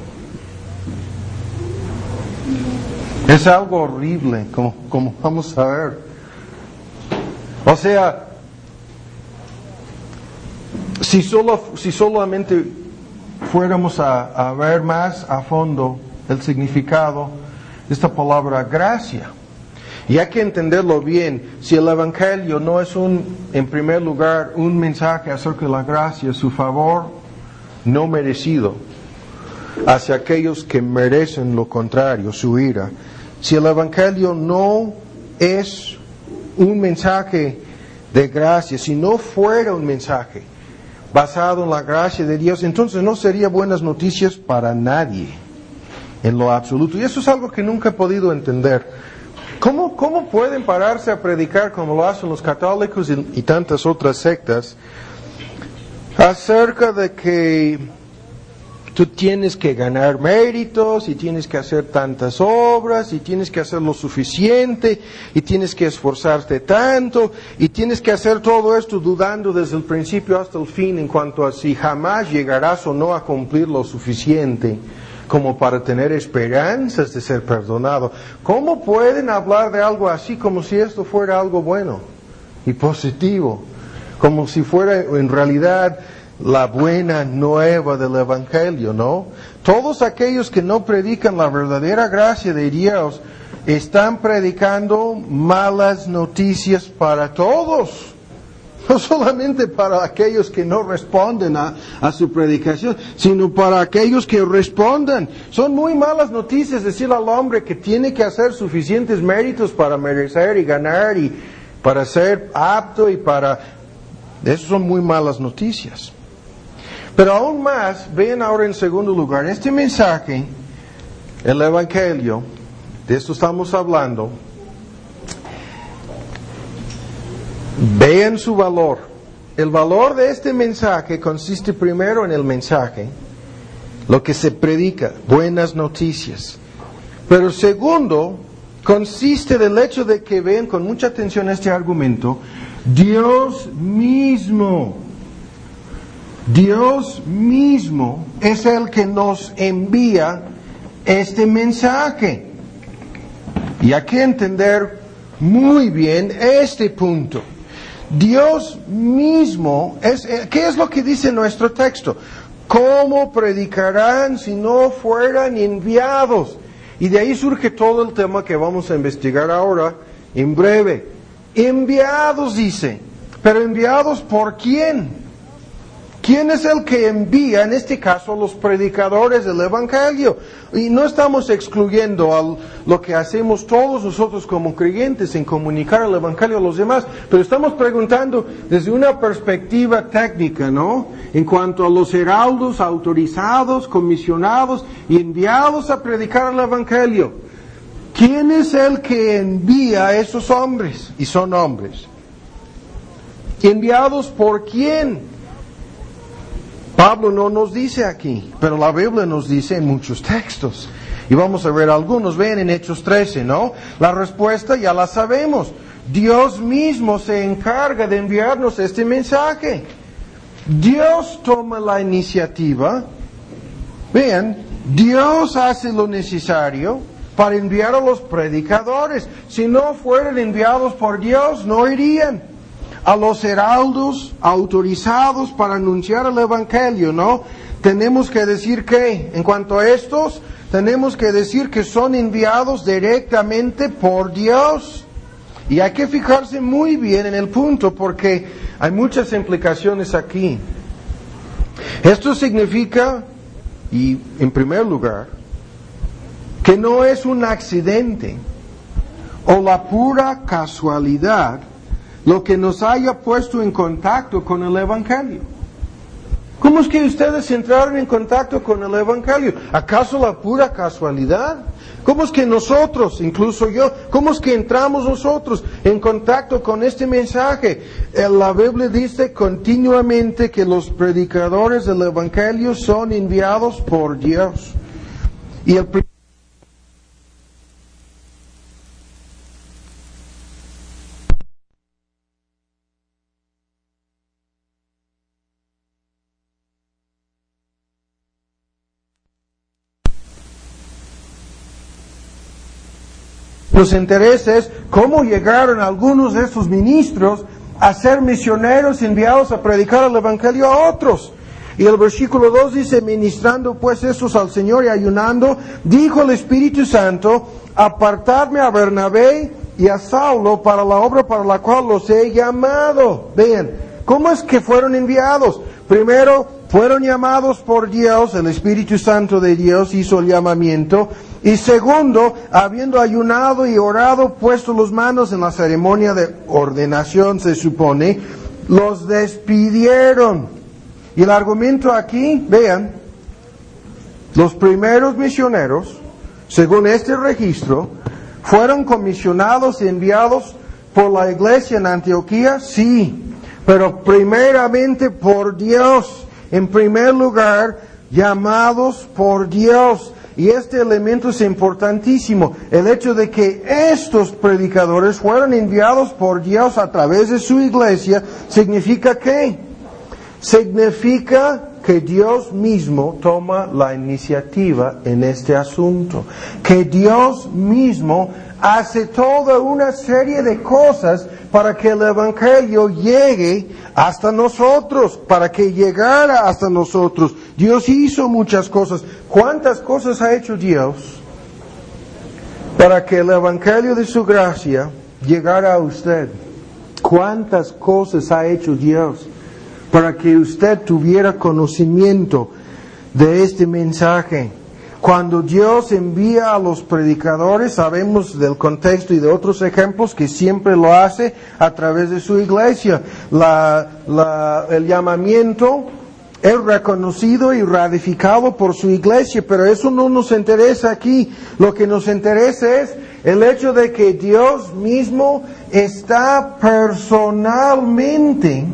A: Es algo horrible, como, como vamos a ver. O sea, si, solo, si solamente fuéramos a, a ver más a fondo el significado de esta palabra gracia, y hay que entenderlo bien, si el Evangelio no es un, en primer lugar, un mensaje acerca de la gracia, su favor no merecido hacia aquellos que merecen lo contrario, su ira. Si el Evangelio no es un mensaje de gracia, si no fuera un mensaje basado en la gracia de Dios, entonces no sería buenas noticias para nadie, en lo absoluto. Y eso es algo que nunca he podido entender. ¿Cómo, cómo pueden pararse a predicar como lo hacen los católicos y, y tantas otras sectas acerca de que tú tienes que ganar méritos y tienes que hacer tantas obras y tienes que hacer lo suficiente y tienes que esforzarte tanto y tienes que hacer todo esto dudando desde el principio hasta el fin en cuanto a si jamás llegarás o no a cumplir lo suficiente como para tener esperanzas de ser perdonado? ¿Cómo pueden hablar de algo así como si esto fuera algo bueno y positivo? Como si fuera en realidad la buena nueva del Evangelio, ¿no? Todos aquellos que no predican la verdadera gracia de Dios están predicando malas noticias para todos. No solamente para aquellos que no responden a, a su predicación, sino para aquellos que respondan. Son muy malas noticias decir al hombre que tiene que hacer suficientes méritos para merecer y ganar y para ser apto y para... Esas son muy malas noticias. Pero aún más, vean ahora en segundo lugar, este mensaje, el Evangelio, de esto estamos hablando, vean su valor. El valor de este mensaje consiste primero en el mensaje, lo que se predica, buenas noticias. Pero segundo, consiste del hecho de que vean con mucha atención este argumento, Dios mismo, Dios mismo es el que nos envía este mensaje. Y hay que entender muy bien este punto. Dios mismo es, ¿qué es lo que dice nuestro texto? ¿Cómo predicarán si no fueran enviados? Y de ahí surge todo el tema que vamos a investigar ahora, en breve. Enviados, dice. Pero enviados ¿por quién? ¿Quién es el que envía, en este caso, a los predicadores del Evangelio? Y no estamos excluyendo a lo que hacemos todos nosotros como creyentes en comunicar el Evangelio a los demás, pero estamos preguntando desde una perspectiva técnica, ¿no? En cuanto a los heraldos autorizados, comisionados y enviados a predicar el Evangelio. ¿Quién es el que envía a esos hombres? Y son hombres. ¿Enviados por quién? Pablo no nos dice aquí, pero la Biblia nos dice en muchos textos. Y vamos a ver algunos. Ven en Hechos trece, ¿no? La respuesta ya la sabemos. Dios mismo se encarga de enviarnos este mensaje. Dios toma la iniciativa. Vean, Dios hace lo necesario para enviar a los predicadores. Si no fueran enviados por Dios, no irían. A los heraldos autorizados para anunciar el Evangelio, ¿no? Tenemos que decir que, en cuanto a estos, tenemos que decir que son enviados directamente por Dios. Y hay que fijarse muy bien en el punto, porque hay muchas implicaciones aquí. Esto significa, y en primer lugar, que no es un accidente o la pura casualidad lo que nos haya puesto en contacto con el Evangelio. ¿Cómo es que ustedes entraron en contacto con el Evangelio? ¿Acaso la pura casualidad? ¿Cómo es que nosotros, incluso yo, cómo es que entramos nosotros en contacto con este mensaje? La Biblia dice continuamente que los predicadores del Evangelio son enviados por Dios. Y el nos interesa es cómo llegaron algunos de estos ministros a ser misioneros enviados a predicar el Evangelio a otros. Y el versículo dos dice, ministrando pues estos al Señor y ayunando, dijo el Espíritu Santo, apartarme a Bernabé y a Saulo para la obra para la cual los he llamado. Vean, ¿cómo es que fueron enviados? Primero, fueron llamados por Dios, el Espíritu Santo de Dios hizo el llamamiento. Y segundo, habiendo ayunado y orado, puesto las manos en la ceremonia de ordenación, se supone, los despidieron. Y el argumento aquí, vean, los primeros misioneros, según este registro, fueron comisionados y enviados por la iglesia en Antioquía, sí, pero primeramente por Dios. En primer lugar, llamados por Dios. Y este elemento es importantísimo. El hecho de que estos predicadores fueron enviados por Dios a través de su iglesia, ¿significa qué? Significa que Dios mismo toma la iniciativa en este asunto. Que Dios mismo hace toda una serie de cosas para que el Evangelio llegue hasta nosotros, para que llegara hasta nosotros. Dios hizo muchas cosas. ¿Cuántas cosas ha hecho Dios para que el Evangelio de su gracia llegara a usted? ¿Cuántas cosas ha hecho Dios para que usted tuviera conocimiento de este mensaje? Cuando Dios envía a los predicadores, sabemos del contexto y de otros ejemplos que siempre lo hace a través de su iglesia. La, la, el llamamiento es reconocido y ratificado por su iglesia, pero eso no nos interesa aquí. Lo que nos interesa es el hecho de que Dios mismo está personalmente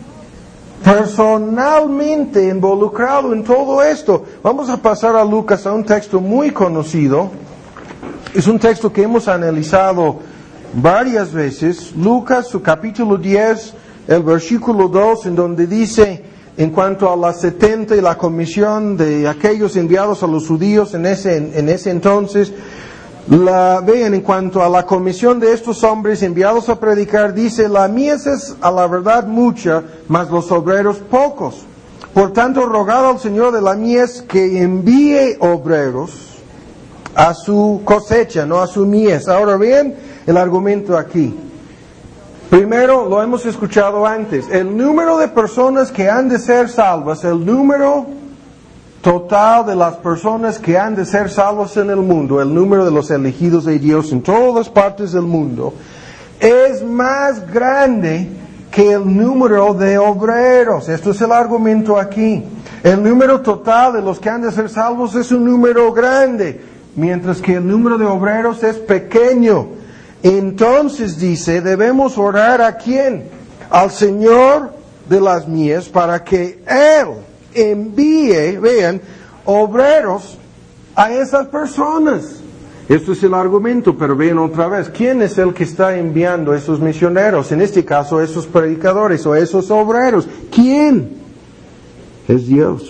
A: personalmente involucrado en todo esto. Vamos a pasar a Lucas, a un texto muy conocido. Es un texto que hemos analizado varias veces. Lucas, su capítulo diez, el versículo dos, en donde dice, en cuanto a las setenta y la comisión de aquellos enviados a los judíos en ese, en, en ese entonces, La, vean, en cuanto a la comisión de estos hombres enviados a predicar, dice, la mies es a la verdad mucha, mas los obreros pocos. Por tanto, rogad al Señor de la mies que envíe obreros a su cosecha, no a su mies. Ahora bien, el argumento aquí? Primero, lo hemos escuchado antes, el número de personas que han de ser salvas, el número total de las personas que han de ser salvas en el mundo, el número de los elegidos de Dios en todas las partes del mundo, es más grande que el número de obreros. Esto es el argumento aquí. El número total de los que han de ser salvos es un número grande, mientras que el número de obreros es pequeño. Entonces dice, debemos orar ¿a quién? Al Señor de las mies, para que Él envíe, vean, obreros a esas personas. Esto es el argumento, pero vean otra vez, ¿quién es el que está enviando a esos misioneros? En este caso, esos predicadores o esos obreros. ¿Quién? Es Dios.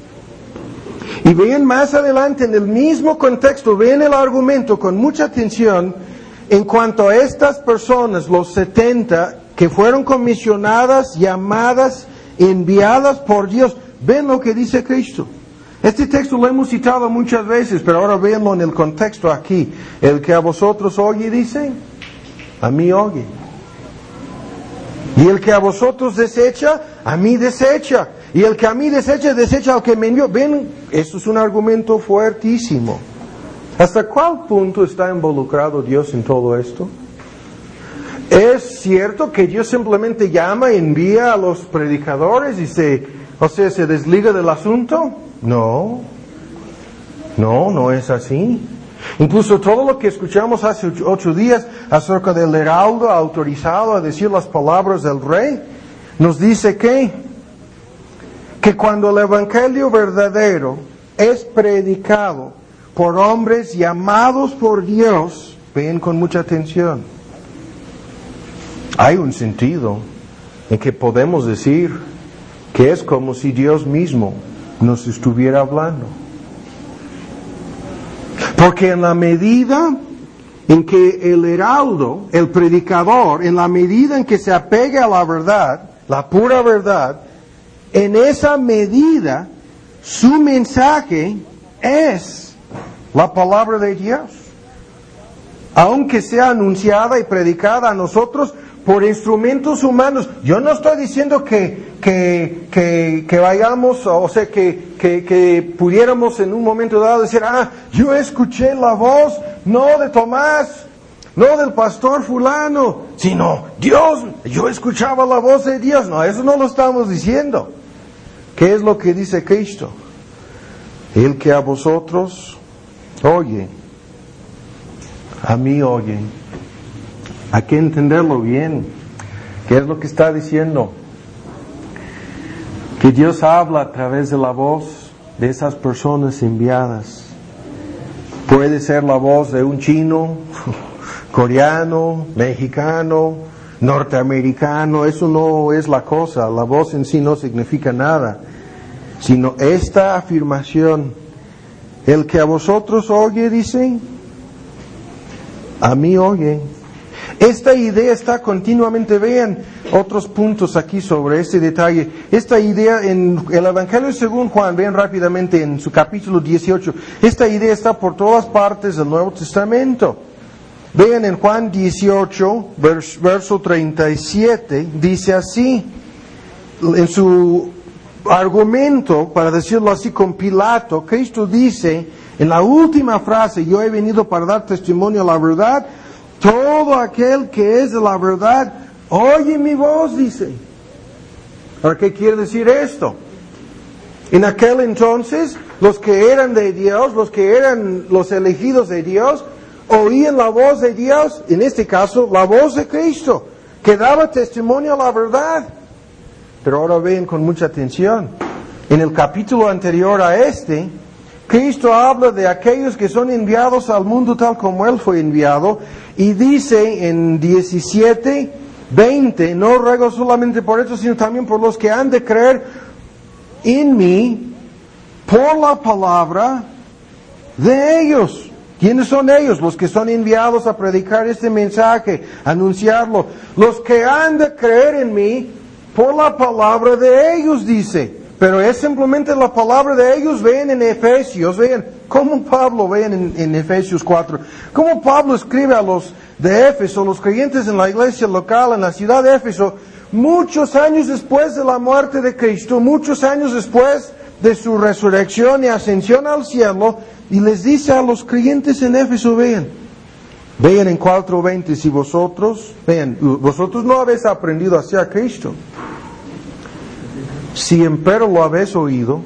A: Y vean más adelante, en el mismo contexto, vean el argumento con mucha atención en cuanto a estas personas, los setenta, que fueron comisionadas, llamadas, enviadas por Dios. Ven lo que dice Cristo. Este texto lo hemos citado muchas veces, pero ahora véanlo en el contexto aquí. El que a vosotros oye, dice, a mí oye. Y el que a vosotros desecha, a mí desecha. Y el que a mí desecha, desecha al que me envió. Ven, esto es un argumento fuertísimo. ¿Hasta cuál punto está involucrado Dios en todo esto? ¿Es cierto que Dios simplemente llama, envía a los predicadores y se, o sea, se desliga del asunto? No, no, no es así. Incluso todo lo que escuchamos hace ocho días acerca del heraldo autorizado a decir las palabras del rey, nos dice que, que cuando el evangelio verdadero es predicado por hombres llamados por Dios, ven con mucha atención, hay un sentido en que podemos decir que es como si Dios mismo nos estuviera hablando. Porque en la medida en que el heraldo, el predicador, en la medida en que se apegue a la verdad, la pura verdad, en esa medida su mensaje es la palabra de Dios, aunque sea anunciada y predicada a nosotros por instrumentos humanos. Yo no estoy diciendo que, que, que, que vayamos, o sea, que, que, que pudiéramos en un momento dado decir, ah, yo escuché la voz, no de Tomás, no del pastor fulano, sino Dios, yo escuchaba la voz de Dios. No, eso no lo estamos diciendo. ¿Qué es lo que dice Cristo? El que a vosotros oye, a mí oye. Hay que entenderlo bien. ¿Qué es lo que está diciendo? Que Dios habla a través de la voz de esas personas enviadas. Puede ser la voz de un chino, coreano, mexicano, norteamericano. Eso no es la cosa. La voz en sí no significa nada. Sino esta afirmación. El que a vosotros oye, dice, a mí oye. Esta idea está continuamente, vean otros puntos aquí sobre este detalle. Esta idea en el Evangelio según Juan, vean rápidamente en su capítulo dieciocho, esta idea está por todas partes del Nuevo Testamento. Vean en Juan dieciocho, vers, verso treinta y siete, dice así, en su argumento, para decirlo así con Pilato, Cristo dice en la última frase, yo he venido para dar testimonio a la verdad, todo aquel que es de la verdad, oye mi voz, dice. ¿Ahora qué quiere decir esto? En aquel entonces, los que eran de Dios, los que eran los elegidos de Dios, oían la voz de Dios, en este caso, la voz de Cristo, que daba testimonio a la verdad. Pero ahora ven con mucha atención. En el capítulo anterior a este, Cristo habla de aquellos que son enviados al mundo tal como Él fue enviado. Y dice en diecisiete, veinte, no ruego solamente por esto, sino también por los que han de creer en mí por la palabra de ellos. ¿Quiénes son ellos? Los que son enviados a predicar este mensaje, anunciarlo. Los que han de creer en mí por la palabra de ellos, dice. pero es simplemente la palabra de ellos. Vean en Efesios, vean cómo Pablo, vean en, en Efesios cuatro, cómo Pablo escribe a los de Éfeso, los creyentes en la iglesia local, en la ciudad de Éfeso, muchos años después de la muerte de Cristo, muchos años después de su resurrección y ascensión al cielo, y les dice a los creyentes en Éfeso, vean, vean en cuatro veinte, si vosotros, vean, vosotros no habéis aprendido hacia Cristo, si empero lo habéis oído,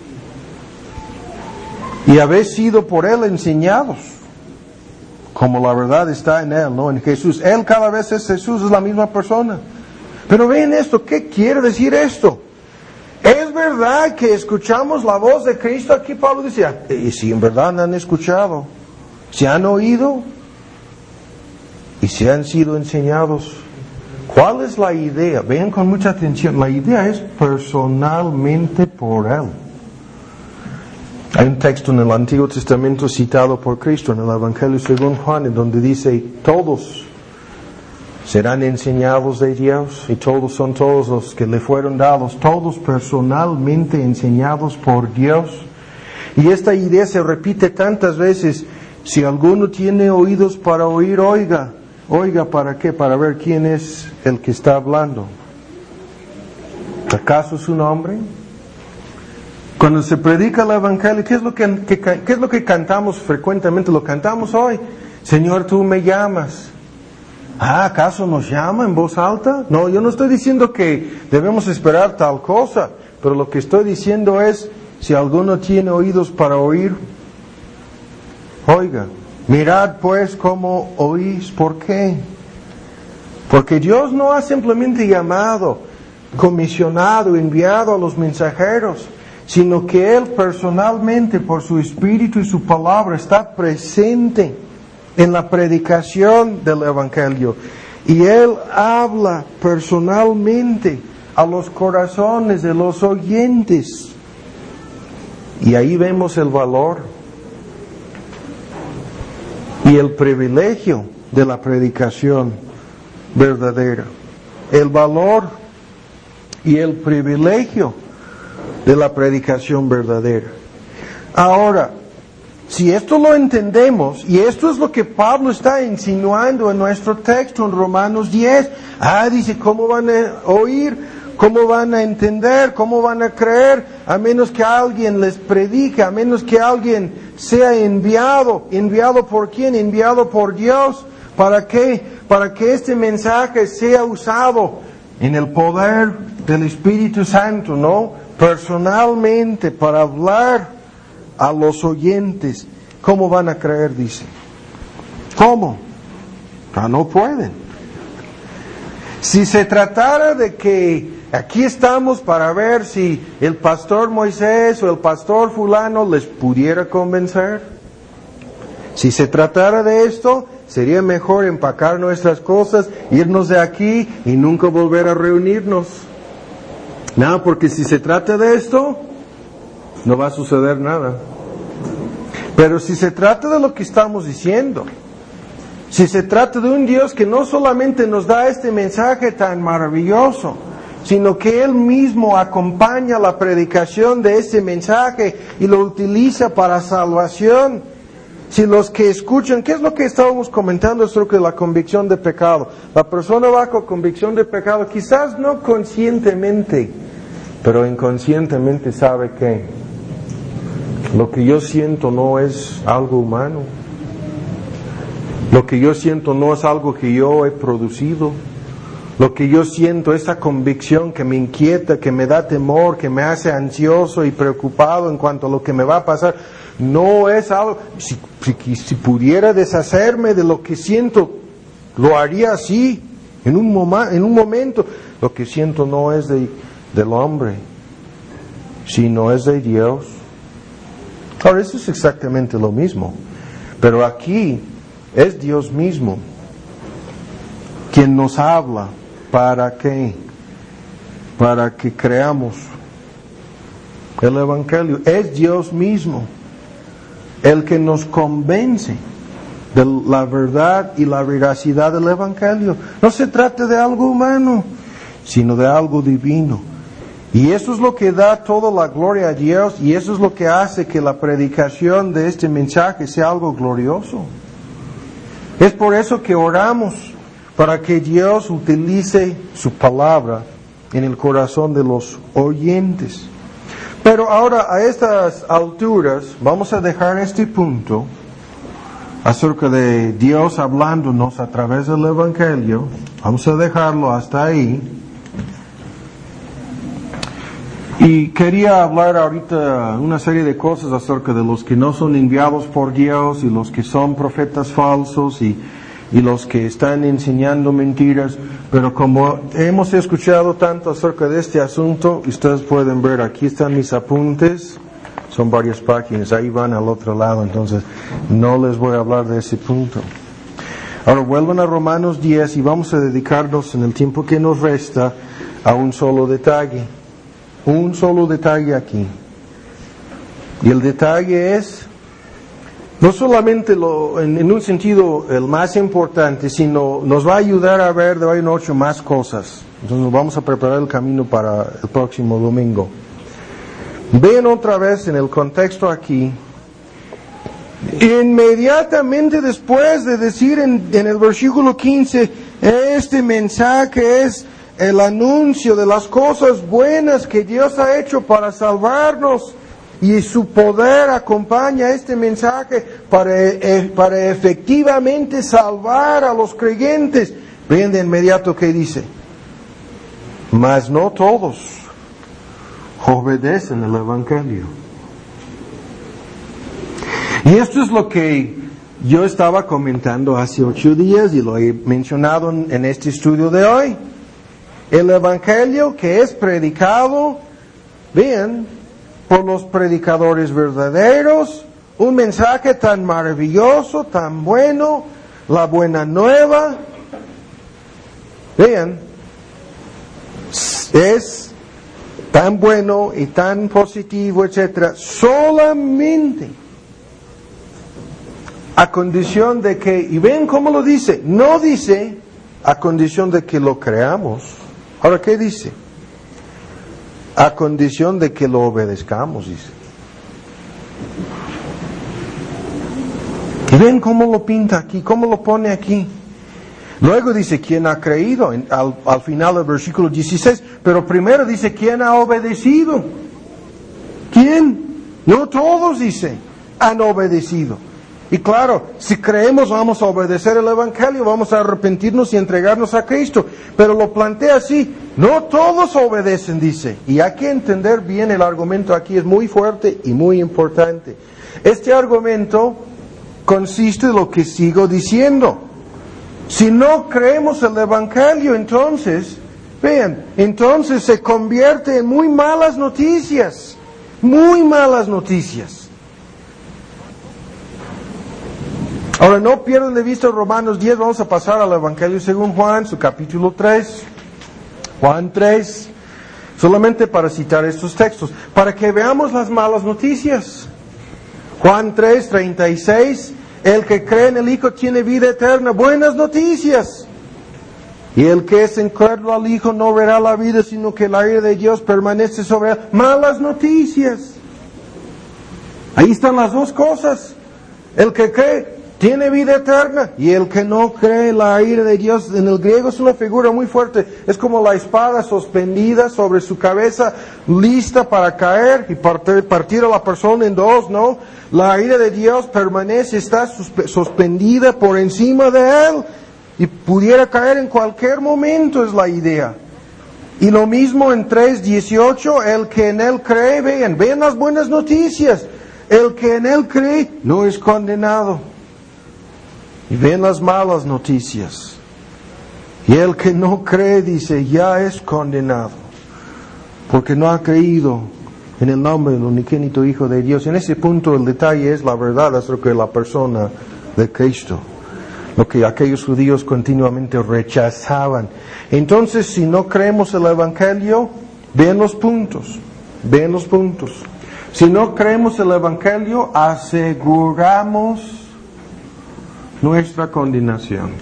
A: y habéis sido por Él enseñados, como la verdad está en Él, ¿no? En Jesús. Él cada vez es Jesús, es la misma persona. Pero vean esto, ¿qué quiere decir esto? Es verdad que escuchamos la voz de Cristo. Aquí Pablo decía, y si en verdad han escuchado, si han oído, y si han sido enseñados, ¿cuál es la idea? Vean con mucha atención, la idea es personalmente por Él. Hay un texto en el Antiguo Testamento citado por Cristo en el Evangelio según Juan, en donde dice, todos serán enseñados de Dios, y todos son todos los que le fueron dados, todos personalmente enseñados por Dios. Y esta idea se repite tantas veces. Si alguno tiene oídos para oír, oiga. Oiga, ¿para qué? Para ver quién es el que está hablando. ¿Acaso es un hombre? Cuando se predica el Evangelio, ¿qué es lo que, que, qué es lo que cantamos frecuentemente? Lo cantamos hoy. Señor, tú me llamas. Ah, ¿acaso nos llama en voz alta? No, yo no estoy diciendo que debemos esperar tal cosa, pero lo que estoy diciendo es, si alguno tiene oídos para oír, oiga. Mirad pues cómo oís. ¿Por qué? Porque Dios no ha simplemente llamado, comisionado, enviado a los mensajeros, sino que Él personalmente, por su Espíritu y su palabra, está presente en la predicación del Evangelio. Y Él habla personalmente a los corazones de los oyentes. Y ahí vemos el valor y el privilegio de la predicación verdadera. El valor y el privilegio de la predicación verdadera. Ahora, si esto lo entendemos, y esto es lo que Pablo está insinuando en nuestro texto en Romanos diez, ah, dice, ¿cómo van a oír? ¿Cómo van a entender? ¿Cómo van a creer? A menos que alguien les predique, a menos que alguien sea enviado. ¿Enviado por quién? Enviado por Dios. ¿Para qué? Para que este mensaje sea usado en el poder del Espíritu Santo, ¿no? Personalmente, para hablar a los oyentes. ¿Cómo van a creer? Dice. ¿Cómo? Ah, no pueden. Si se tratara de que aquí estamos para ver si el pastor Moisés o el pastor fulano les pudiera convencer, si se tratara de esto, sería mejor empacar nuestras cosas, irnos de aquí y nunca volver a reunirnos. No, porque si se trata de esto, no va a suceder nada. Pero si se trata de lo que estamos diciendo, si se trata de un Dios que no solamente nos da este mensaje tan maravilloso, sino que Él mismo acompaña la predicación de ese mensaje y lo utiliza para salvación. Si los que escuchan, ¿qué es lo que estábamos comentando acerca de la convicción de pecado? La persona bajo convicción de pecado, quizás no conscientemente, pero inconscientemente sabe que lo que yo siento no es algo humano. Lo que yo siento no es algo que yo he producido. Lo que yo siento, esa convicción que me inquieta, que me da temor, que me hace ansioso y preocupado en cuanto a lo que me va a pasar, no es algo... Si, si, si pudiera deshacerme de lo que siento, lo haría así, en un, moma, en un momento. Lo que siento no es de, del hombre, sino es de Dios. Ahora, eso es exactamente lo mismo. Pero aquí es Dios mismo quien nos habla. ¿Para qué? Para que creamos el Evangelio. Es Dios mismo el que nos convence de la verdad y la veracidad del Evangelio. No se trata de algo humano, sino de algo divino. Y eso es lo que da toda la gloria a Dios, y eso es lo que hace que la predicación de este mensaje sea algo glorioso. Es por eso que oramos, para que Dios utilice su palabra en el corazón de los oyentes. Pero ahora, a estas alturas, vamos a dejar este punto acerca de Dios hablándonos a través del Evangelio. Vamos a dejarlo hasta ahí. Y quería hablar ahorita una serie de cosas acerca de los que no son enviados por Dios y los que son profetas falsos y, y los que están enseñando mentiras. Pero como hemos escuchado tanto acerca de este asunto, ustedes pueden ver, aquí están mis apuntes. Son varias páginas, ahí van al otro lado, entonces no les voy a hablar de ese punto. Ahora vuelvan a Romanos diez y vamos a dedicarnos en el tiempo que nos resta a un solo detalle. Un solo detalle aquí. Y el detalle es, no solamente lo, en, en un sentido el más importante, sino nos va a ayudar a ver de hoy en ocho más cosas. Entonces nos vamos a preparar el camino para el próximo domingo. Vean otra vez en el contexto aquí. Inmediatamente después de decir en, en el versículo quince, este mensaje es el anuncio de las cosas buenas que Dios ha hecho para salvarnos, y su poder acompaña este mensaje para, eh, para efectivamente salvar a los creyentes. Vean de inmediato que dice, mas no todos obedecen el Evangelio. Y esto es lo que yo estaba comentando hace ocho días y lo he mencionado en, en este estudio de hoy. El Evangelio que es predicado, vean, por los predicadores verdaderos, un mensaje tan maravilloso, tan bueno, la buena nueva, vean, es tan bueno y tan positivo, etcétera, solamente a condición de que, y ven cómo lo dice, no dice a condición de que lo creamos. Ahora, ¿qué dice? A condición de que lo obedezcamos, dice. ¿Y ven cómo lo pinta aquí? ¿Cómo lo pone aquí? Luego dice, ¿quién ha creído? En, al, al final del versículo dieciséis. Pero primero dice, ¿quién ha obedecido? ¿Quién? No todos, dice, han obedecido. Y claro, si creemos vamos a obedecer el Evangelio, vamos a arrepentirnos y entregarnos a Cristo. Pero lo plantea así, no todos obedecen, dice. Y hay que entender bien el argumento aquí, es muy fuerte y muy importante. Este argumento consiste en lo que sigo diciendo. Si no creemos el Evangelio, entonces, vean, entonces se convierte en muy malas noticias. Muy malas noticias. Ahora, no pierdan de vista Romanos diez, vamos a pasar al Evangelio según Juan, su capítulo tres. Juan tres, solamente para citar estos textos, para que veamos las malas noticias. Juan tres, treinta y seis, el que cree en el Hijo tiene vida eterna, buenas noticias. Y el que es incrédulo al Hijo no verá la vida, sino que la ira de Dios permanece sobre él, malas noticias. Ahí están las dos cosas. El que cree tiene vida eterna, y el que no cree, la ira de Dios, en el griego es una figura muy fuerte, es como la espada suspendida sobre su cabeza, lista para caer y partir, partir a la persona en dos, ¿no? La ira de Dios permanece, está suspe- suspendida por encima de él, y pudiera caer en cualquier momento, es la idea. Y lo mismo en tres dieciocho, el que en él cree, vean, vean las buenas noticias, el que en él cree no es condenado. Y ven las malas noticias. Y el que no cree, dice, ya es condenado, porque no ha creído en el nombre del unigénito Hijo de Dios. En ese punto el detalle es la verdad acerca de la persona de Cristo, lo que aquellos judíos continuamente rechazaban. Entonces, si no creemos el Evangelio, ven los puntos, ven los puntos. Si no creemos el Evangelio, aseguramos nuestra condenación.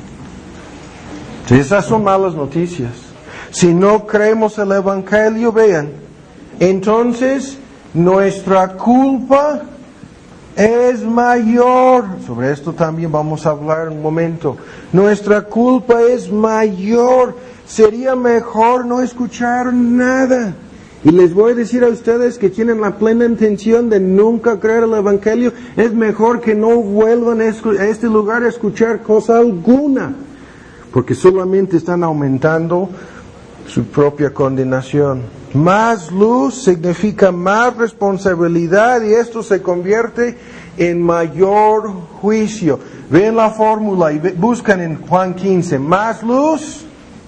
A: Si esas son malas noticias. Si no creemos el Evangelio, vean, entonces nuestra culpa es mayor. Sobre esto también vamos a hablar un momento. Nuestra culpa es mayor. Sería mejor no escuchar nada. Y les voy a decir a ustedes que tienen la plena intención de nunca creer el Evangelio, es mejor que no vuelvan a este lugar a escuchar cosa alguna, porque solamente están aumentando su propia condenación. Más luz significa más responsabilidad y esto se convierte en mayor juicio. Ven la fórmula y buscan en Juan quince, más luz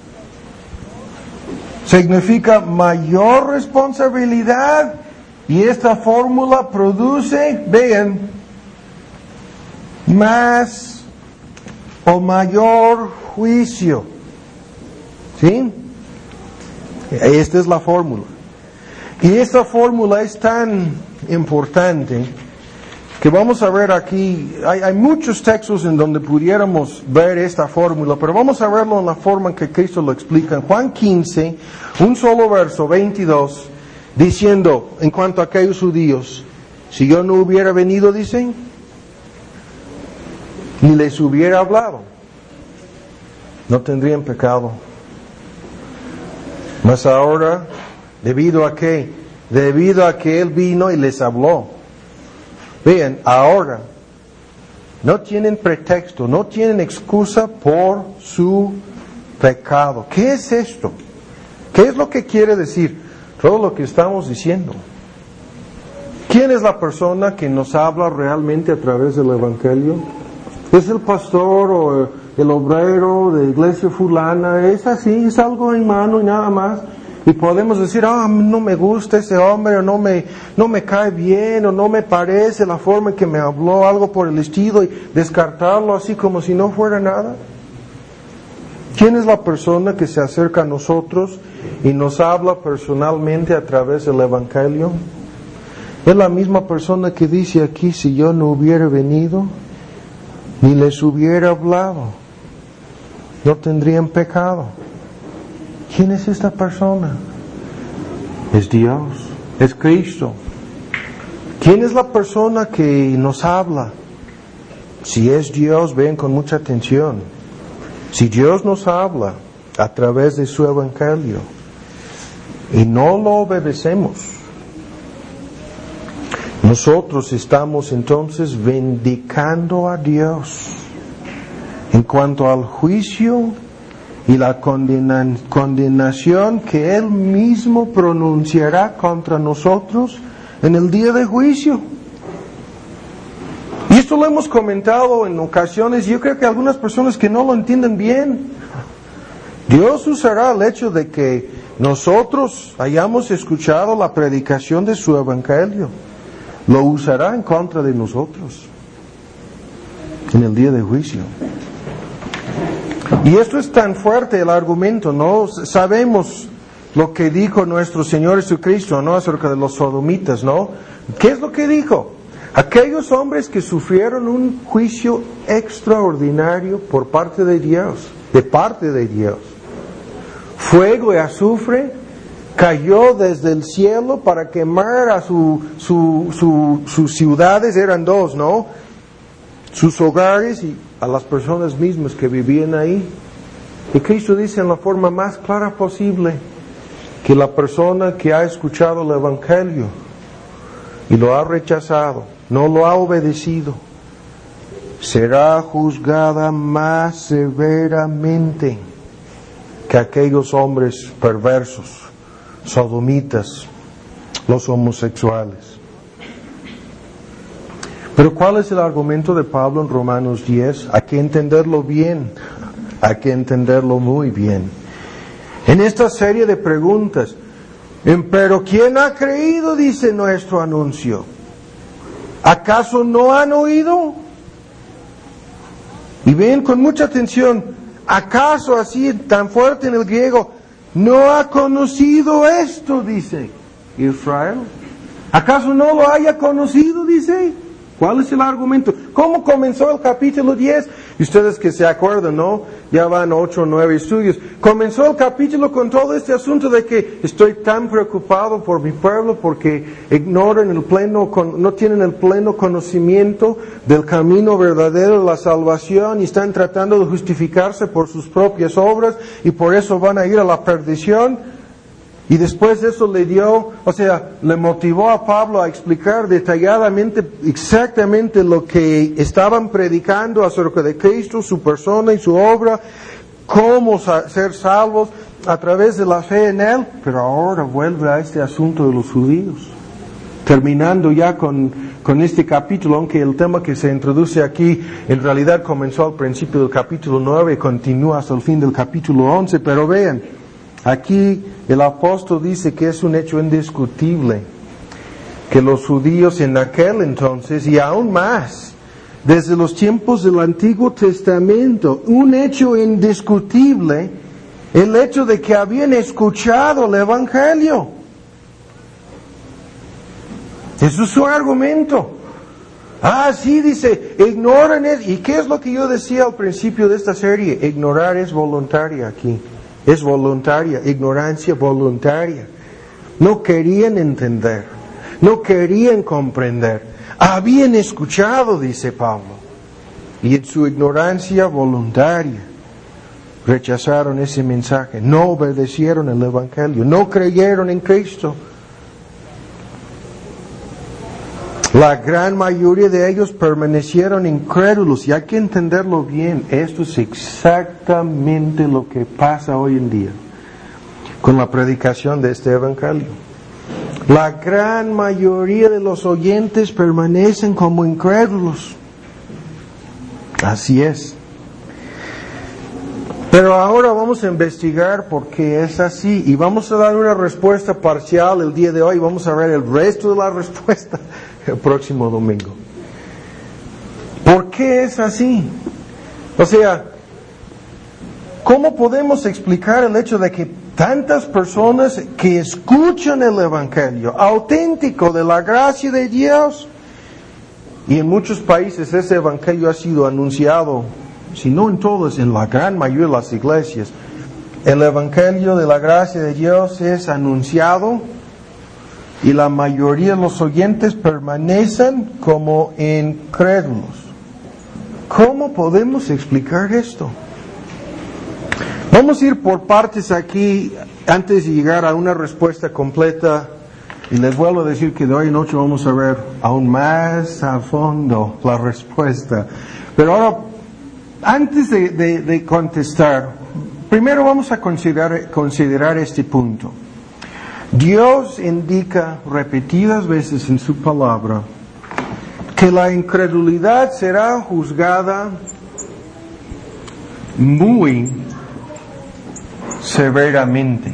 A: significa mayor responsabilidad y esta fórmula produce, vean, más o mayor juicio. ¿Sí? Esta es la fórmula. Y esta fórmula es tan importante que vamos a ver aquí, hay, hay muchos textos en donde pudiéramos ver esta fórmula, pero vamos a verlo en la forma en que Cristo lo explica. En Juan quince, un solo verso, veintidós, diciendo, en cuanto a aquellos judíos, si yo no hubiera venido, dicen, ni les hubiera hablado, no tendrían pecado. Mas ahora, ¿debido a qué? Debido a que Él vino y les habló. Vean, ahora no tienen pretexto, no tienen excusa por su pecado. ¿Qué es esto? ¿Qué es lo que quiere decir? Todo lo que estamos diciendo. ¿Quién es la persona que nos habla realmente a través del Evangelio? ¿Es el pastor o el obrero de iglesia fulana? Es así, es algo en mano y nada más. Y podemos decir, ah, oh, no me gusta ese hombre, o no me, no me cae bien, o no me parece la forma en que me habló, algo por el estilo, y descartarlo así como si no fuera nada. ¿Quién es la persona que se acerca a nosotros y nos habla personalmente a través del Evangelio? Es la misma persona que dice aquí, si yo no hubiera venido, ni les hubiera hablado, no tendrían pecado. ¿Quién es esta persona? Es Dios, es Cristo. ¿Quién es la persona que nos habla? Si es Dios, ven con mucha atención. Si Dios nos habla a través de su Evangelio y no lo obedecemos, nosotros estamos entonces vindicando a Dios en cuanto al juicio y la condena, condenación que Él mismo pronunciará contra nosotros en el día de juicio. Y esto lo hemos comentado en ocasiones, yo creo que algunas personas que no lo entienden bien. Dios usará el hecho de que nosotros hayamos escuchado la predicación de su Evangelio, lo usará en contra de nosotros en el día de juicio. Y esto es tan fuerte el argumento, ¿no? Sabemos lo que dijo nuestro Señor Jesucristo, ¿no? Acerca de los sodomitas, ¿no? ¿Qué es lo que dijo? Aquellos hombres que sufrieron un juicio extraordinario por parte de Dios, de parte de Dios. Fuego y azufre cayó desde el cielo para quemar a su, su, su, sus ciudades, eran dos, ¿no? Sus hogares y a las personas mismas que vivían ahí. Y Cristo dice en la forma más clara posible que la persona que ha escuchado el Evangelio y lo ha rechazado, no lo ha obedecido, será juzgada más severamente que aquellos hombres perversos, sodomitas, los homosexuales. Pero ¿cuál es el argumento de Pablo en Romanos diez? Hay que entenderlo bien, hay que entenderlo muy bien. En esta serie de preguntas, pero ¿quién ha creído? Dice nuestro anuncio. ¿Acaso no han oído? Y ven con mucha atención, ¿acaso así tan fuerte en el griego, no ha conocido esto? Dice Israel. ¿Acaso no lo haya conocido? Dice. ¿Cuál es el argumento? ¿Cómo comenzó el capítulo diez? Y ustedes que se acuerdan, ¿no? Ya van ocho o nueve estudios. Comenzó el capítulo con todo este asunto de que estoy tan preocupado por mi pueblo porque ignoran el pleno, no tienen el pleno conocimiento del camino verdadero de la salvación y están tratando de justificarse por sus propias obras y por eso van a ir a la perdición. Y después eso le dio, o sea, le motivó a Pablo a explicar detalladamente exactamente lo que estaban predicando acerca de Cristo, su persona y su obra, cómo ser salvos a través de la fe en Él. Pero ahora vuelve a este asunto de los judíos. Terminando ya con, con este capítulo, aunque el tema que se introduce aquí en realidad comenzó al principio del capítulo nueve y continúa hasta el fin del capítulo once, pero vean, aquí el apóstol dice que es un hecho indiscutible que los judíos en aquel entonces y aún más desde los tiempos del Antiguo Testamento, un hecho indiscutible, el hecho de que habían escuchado el Evangelio. Eso es su argumento. Ah, sí, dice, ignoran eso. ¿Y qué es lo que yo decía al principio de esta serie? Ignorar es voluntaria aquí. Es voluntaria, ignorancia voluntaria. No querían entender, no querían comprender. Habían escuchado, dice Pablo, y en su ignorancia voluntaria rechazaron ese mensaje, no obedecieron el Evangelio, no creyeron en Cristo. La gran mayoría de ellos permanecieron incrédulos, y hay que entenderlo bien. Esto es exactamente lo que pasa hoy en día con la predicación de este Evangelio. La gran mayoría de los oyentes permanecen como incrédulos. Así es. Pero ahora vamos a investigar por qué es así, y vamos a dar una respuesta parcial el día de hoy. Vamos a ver el resto de la respuesta el próximo domingo. ¿Por qué es así? O sea, ¿cómo podemos explicar el hecho de que tantas personas que escuchan el Evangelio auténtico de la gracia de Dios, y en muchos países ese Evangelio ha sido anunciado, si no en todas, en la gran mayoría de las iglesias, el Evangelio de la gracia de Dios es anunciado y la mayoría de los oyentes permanecen como incrédulos? ¿Cómo podemos explicar esto? Vamos a ir por partes aquí antes de llegar a una respuesta completa, y les vuelvo a decir que de hoy en noche vamos a ver aún más a fondo la respuesta. Pero ahora, antes de, de, de contestar, primero vamos a considerar, considerar este punto. Dios indica repetidas veces en su palabra que la incredulidad será juzgada muy severamente.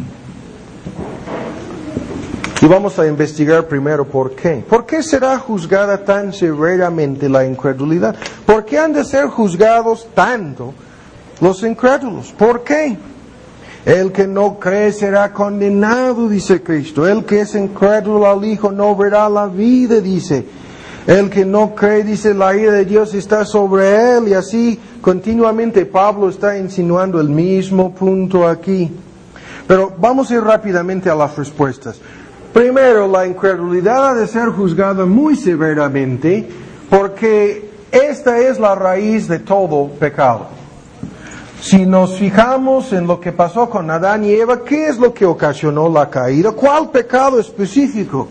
A: Y vamos a investigar primero por qué. ¿Por qué será juzgada tan severamente la incredulidad? ¿Por qué han de ser juzgados tanto los incrédulos? ¿Por qué? El que no cree será condenado, dice Cristo. El que es incrédulo al Hijo no verá la vida, dice. El que no cree, dice, la ira de Dios está sobre él. Y así continuamente Pablo está insinuando el mismo punto aquí. Pero vamos a ir rápidamente a las respuestas. Primero, la incredulidad ha de ser juzgada muy severamente porque esta es la raíz de todo pecado. Si nos fijamos en lo que pasó con Adán y Eva, ¿qué es lo que ocasionó la caída? ¿Cuál pecado específico?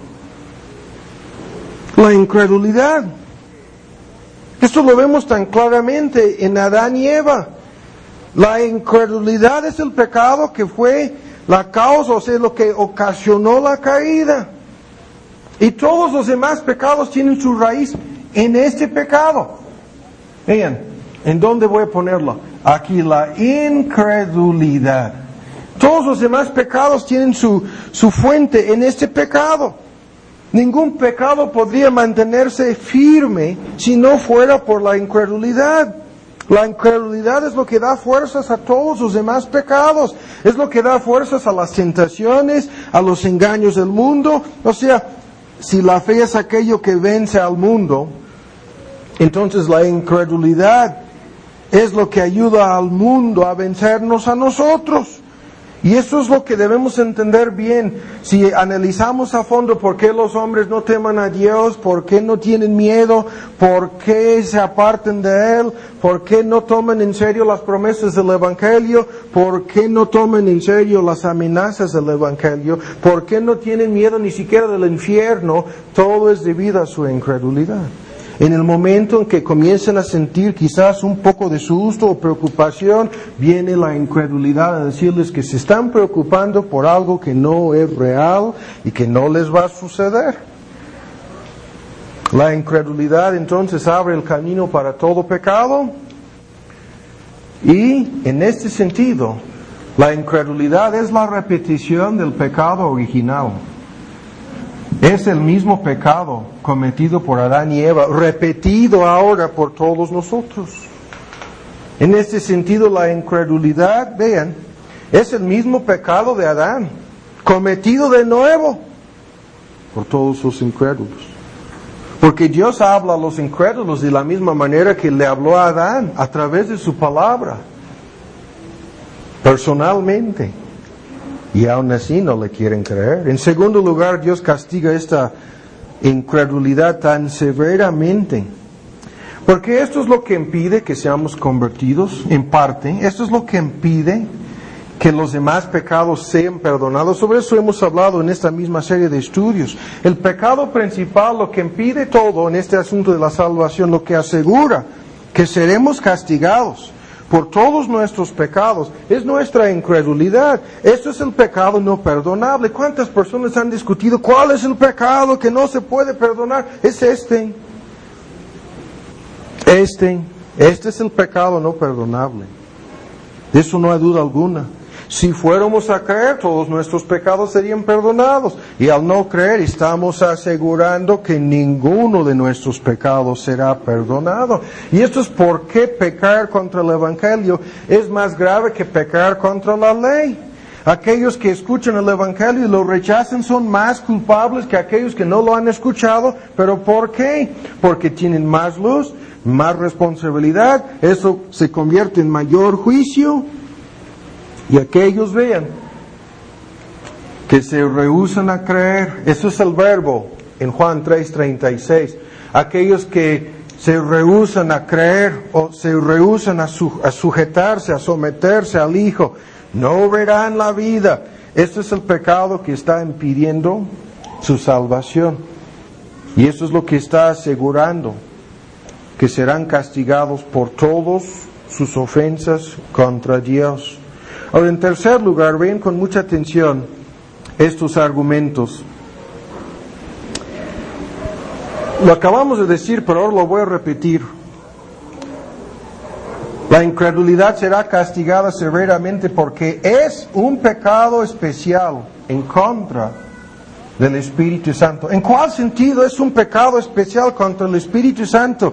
A: La incredulidad. Esto lo vemos tan claramente en Adán y Eva. La incredulidad es el pecado que fue la causa, o sea, lo que ocasionó la caída. Y todos los demás pecados tienen su raíz en este pecado. Vean, ¿en dónde voy a ponerlo? Aquí, la incredulidad. Todos los demás pecados tienen su, su fuente en este pecado. Ningún pecado podría mantenerse firme si no fuera por la incredulidad. La incredulidad es lo que da fuerzas a todos los demás pecados. Es lo que da fuerzas a las tentaciones, a los engaños del mundo. O sea, si la fe es aquello que vence al mundo, entonces la incredulidad es lo que ayuda al mundo a vencernos a nosotros. Y eso es lo que debemos entender bien. Si analizamos a fondo por qué los hombres no temen a Dios, por qué no tienen miedo, por qué se apartan de Él, por qué no toman en serio las promesas del Evangelio, por qué no toman en serio las amenazas del Evangelio, por qué no tienen miedo ni siquiera del infierno, todo es debido a su incredulidad. En el momento en que comiencen a sentir quizás un poco de susto o preocupación, viene la incredulidad a decirles que se están preocupando por algo que no es real y que no les va a suceder. La incredulidad entonces abre el camino para todo pecado y en este sentido, la incredulidad es la repetición del pecado original. Es el mismo pecado cometido por Adán y Eva, repetido ahora por todos nosotros. En este sentido, la incredulidad, vean, es el mismo pecado de Adán, cometido de nuevo por todos los incrédulos. Porque Dios habla a los incrédulos de la misma manera que le habló a Adán, a través de su palabra, personalmente. Y aún así no le quieren creer. En segundo lugar, Dios castiga esta incredulidad tan severamente. Porque esto es lo que impide que seamos convertidos, en parte. Esto es lo que impide que los demás pecados sean perdonados. Sobre eso hemos hablado en esta misma serie de estudios. El pecado principal, lo que impide todo en este asunto de la salvación, lo que asegura que seremos castigados por todos nuestros pecados, es nuestra incredulidad. Esto es el pecado no perdonable. ¿Cuántas personas han discutido cuál es el pecado que no se puede perdonar? Es este. Este. Este es el pecado no perdonable. De eso no hay duda alguna. Si fuéramos a creer, todos nuestros pecados serían perdonados. Y al no creer, estamos asegurando que ninguno de nuestros pecados será perdonado. Y esto es por qué pecar contra el Evangelio es más grave que pecar contra la ley. Aquellos que escuchan el Evangelio y lo rechazan son más culpables que aquellos que no lo han escuchado. ¿Pero por qué? Porque tienen más luz, más responsabilidad. Eso se convierte en mayor juicio. Y aquellos, vean, que se rehúsan a creer, eso es el verbo en Juan tres treinta y seis, aquellos que se rehúsan a creer o se rehúsan a, su, a sujetarse, a someterse al Hijo, no verán la vida. Este es el pecado que está impidiendo su salvación. Y eso es lo que está asegurando que serán castigados por todos sus ofensas contra Dios. Ahora, en tercer lugar, ven con mucha atención estos argumentos. Lo acabamos de decir, pero ahora lo voy a repetir. La incredulidad será castigada severamente porque es un pecado especial en contra del Espíritu Santo. ¿En cuál sentido es un pecado especial contra el Espíritu Santo?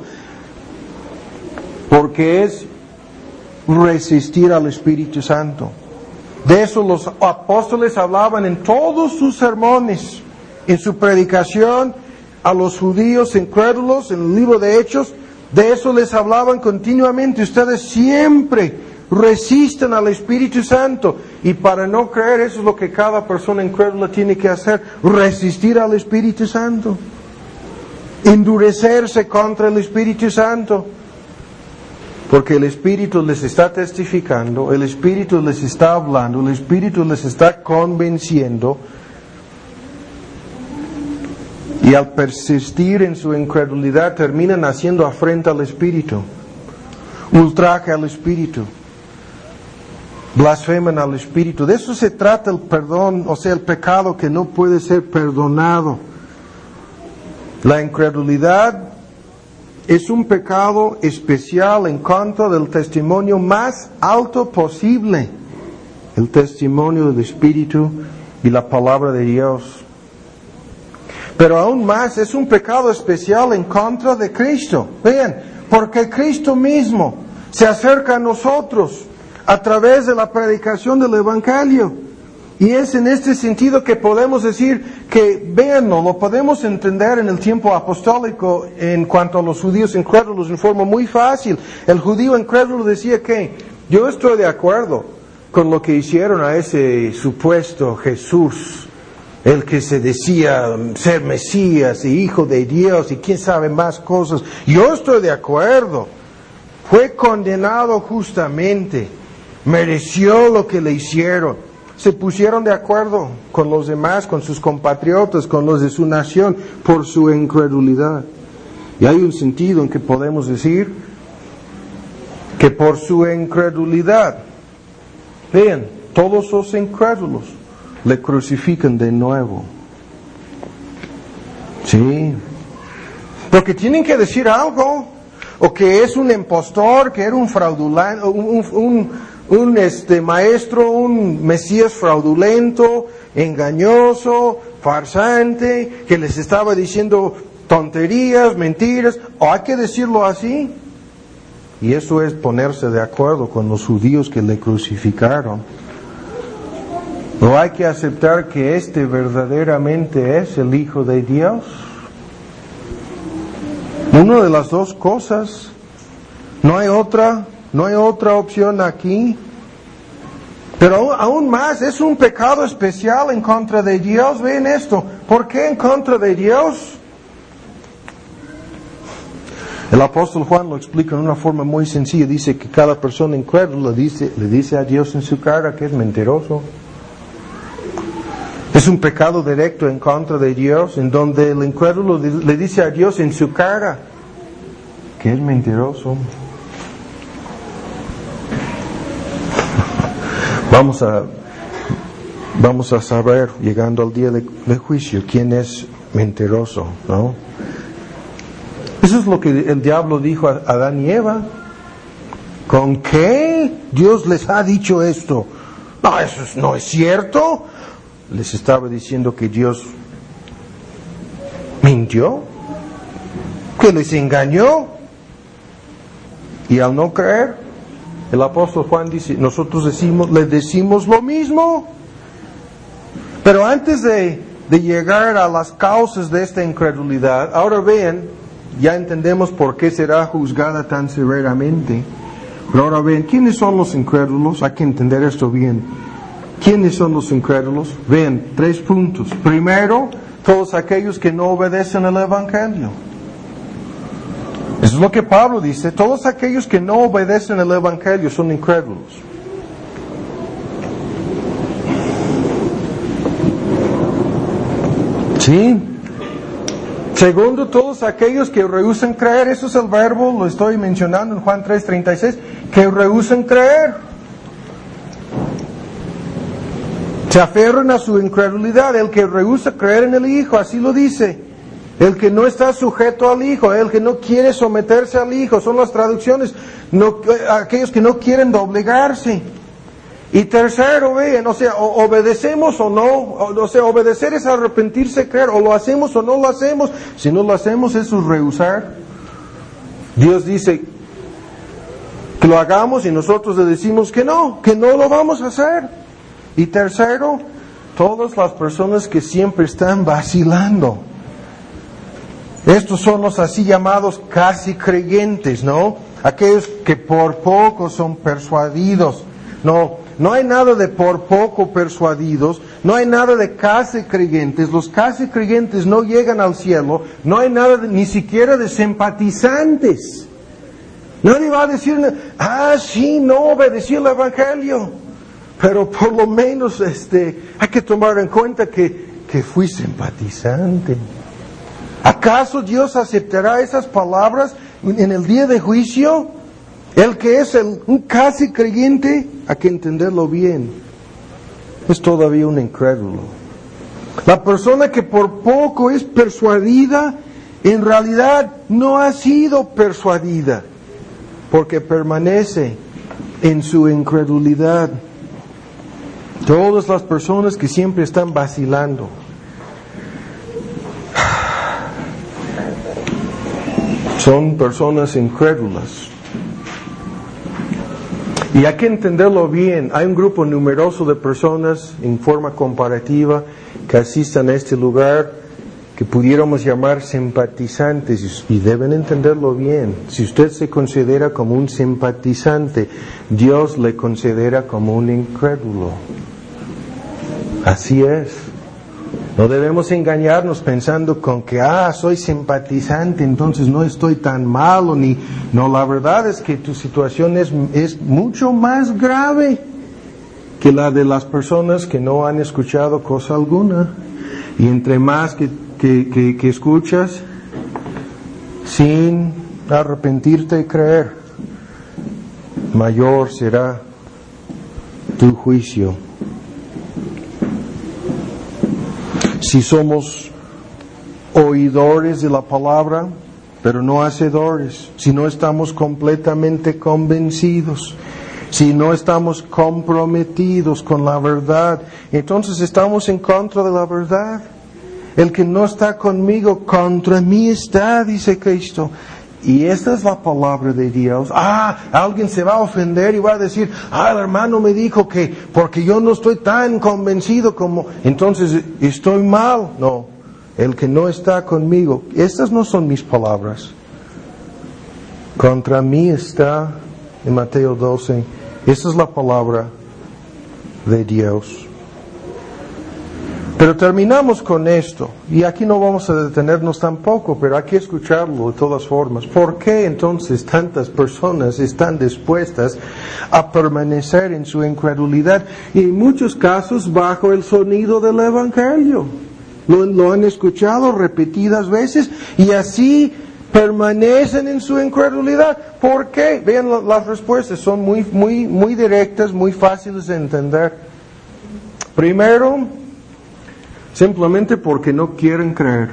A: Porque es resistir al Espíritu Santo. De eso los apóstoles hablaban en todos sus sermones, en su predicación a los judíos incrédulos, en el libro de Hechos. De eso les hablaban continuamente. Ustedes siempre resisten al Espíritu Santo. Y para no creer, eso es lo que cada persona incrédula tiene que hacer: resistir al Espíritu Santo, endurecerse contra el Espíritu Santo. Porque el Espíritu les está testificando, el Espíritu les está hablando, el Espíritu les está convenciendo. Y al persistir en su incredulidad terminan haciendo afrenta al Espíritu, ultraje al Espíritu, blasfeman al Espíritu. De eso se trata el perdón, o sea, el pecado que no puede ser perdonado. La incredulidad es un pecado especial en contra del testimonio más alto posible, el testimonio del Espíritu y la palabra de Dios. Pero aún más, es un pecado especial en contra de Cristo. Vean, porque Cristo mismo se acerca a nosotros a través de la predicación del Evangelio Y es en este sentido que podemos decir que, véanlo, lo podemos entender en el tiempo apostólico en cuanto a los judíos incrédulos en forma muy fácil. El judío incrédulo decía que yo estoy de acuerdo con lo que hicieron a ese supuesto Jesús, el que se decía ser Mesías y Hijo de Dios y quién sabe más cosas. Yo estoy de acuerdo. Fue condenado justamente, mereció lo que le hicieron. Se pusieron de acuerdo con los demás, con sus compatriotas, con los de su nación, por su incredulidad. Y hay un sentido en que podemos decir que por su incredulidad, vean, todos los incrédulos le crucifican de nuevo. Sí. Porque tienen que decir algo. O que es un impostor, que era un fraudulento, un, un, un este, maestro, un mesías fraudulento, engañoso, farsante, que les estaba diciendo tonterías, mentiras. O hay que decirlo así. Y eso es ponerse de acuerdo con los judíos que le crucificaron. ¿O hay que aceptar que este verdaderamente es el Hijo de Dios? Una de las dos cosas. No hay otra, no hay otra opción aquí. Pero aún más, es un pecado especial en contra de Dios. Ven esto. ¿Por qué en contra de Dios? El apóstol Juan lo explica en una forma muy sencilla. Dice que cada persona incrédula dice, le dice a Dios en su cara que es mentiroso. Es un pecado directo en contra de Dios, en donde el incrédulo le dice a Dios en su cara que es mentiroso. Vamos a, vamos a saber, llegando al día de, de juicio, quién es mentiroso, ¿no? Eso es lo que el diablo dijo a Adán y Eva. ¿Con qué Dios les ha dicho esto? No, eso no es cierto. Les estaba diciendo que Dios mintió, que les engañó. Y al no creer, el apóstol Juan dice, nosotros decimos, le decimos lo mismo. Pero antes de, de llegar a las causas de esta incredulidad, ahora vean, ya entendemos por qué será juzgada tan severamente. Pero ahora vean, ¿quiénes son los incrédulos? Hay que entender esto bien. ¿Quiénes son los incrédulos? Vean, tres puntos. Primero, todos aquellos que no obedecen al Evangelio. Eso es lo que Pablo dice. Todos aquellos que no obedecen al Evangelio son incrédulos. ¿Sí? Segundo, todos aquellos que rehúsan creer. Eso es el verbo, lo estoy mencionando en Juan tres treinta y seis, que rehúsan creer. Se aferran a su incredulidad. El que rehúsa creer en el Hijo, así lo dice. El que no está sujeto al Hijo, el que no quiere someterse al Hijo, son las traducciones, no, aquellos que no quieren doblegarse. Y tercero, vean, o sea, o obedecemos o no, o, o sea, obedecer es arrepentirse, creer, o lo hacemos o no lo hacemos. Si no lo hacemos, eso es rehusar. Dios dice que lo hagamos y nosotros le decimos que no, que no lo vamos a hacer. Y tercero, todas las personas que siempre están vacilando. Estos son los así llamados casi creyentes, ¿no? Aquellos que por poco son persuadidos. No, no hay nada de por poco persuadidos, no hay nada de casi creyentes. Los casi creyentes no llegan al cielo, no hay nada de, ni siquiera de simpatizantes. Nadie va a decir, ah, sí, no obedecí el Evangelio. Pero por lo menos este, hay que tomar en cuenta que, que fui simpatizante. ¿Acaso Dios aceptará esas palabras en el día de juicio? El que es el, un casi creyente, hay que entenderlo bien, es todavía un incrédulo. La persona que por poco es persuadida, en realidad no ha sido persuadida, porque permanece en su incredulidad. Todas las personas que siempre están vacilando. Son personas incrédulas. Y hay que entenderlo bien. Hay un grupo numeroso de personas en forma comparativa que asistan a este lugar que pudiéramos llamar simpatizantes, y deben entenderlo bien. Si usted se considera como un simpatizante, Dios le considera como un incrédulo. Así es. No debemos engañarnos pensando con que, ah, soy simpatizante, entonces no estoy tan malo, ni... No, la verdad es que tu situación es, es mucho más grave que la de las personas que no han escuchado cosa alguna. Y entre más que, que, que, que escuchas, sin arrepentirte y creer, mayor será tu juicio. Si somos oidores de la palabra, pero no hacedores, si no estamos completamente convencidos, si no estamos comprometidos con la verdad, entonces estamos en contra de la verdad. El que no está conmigo, contra mí está, dice Cristo. Y esta es la palabra de Dios. Ah, alguien se va a ofender y va a decir, ah, el hermano me dijo que porque yo no estoy tan convencido como, entonces estoy mal. No, el que no está conmigo, estas no son mis palabras. Contra mí está, en Mateo doce, esta es la palabra de Dios. Pero terminamos con esto, y aquí no vamos a detenernos tampoco, pero hay que escucharlo de todas formas. ¿Por qué entonces tantas personas están dispuestas a permanecer en su incredulidad? Y en muchos casos bajo el sonido del Evangelio. Lo, lo han escuchado repetidas veces, y así permanecen en su incredulidad. ¿Por qué? Vean, las respuestas son muy, muy, muy directas, muy fáciles de entender. Primero, simplemente porque no quieren creer.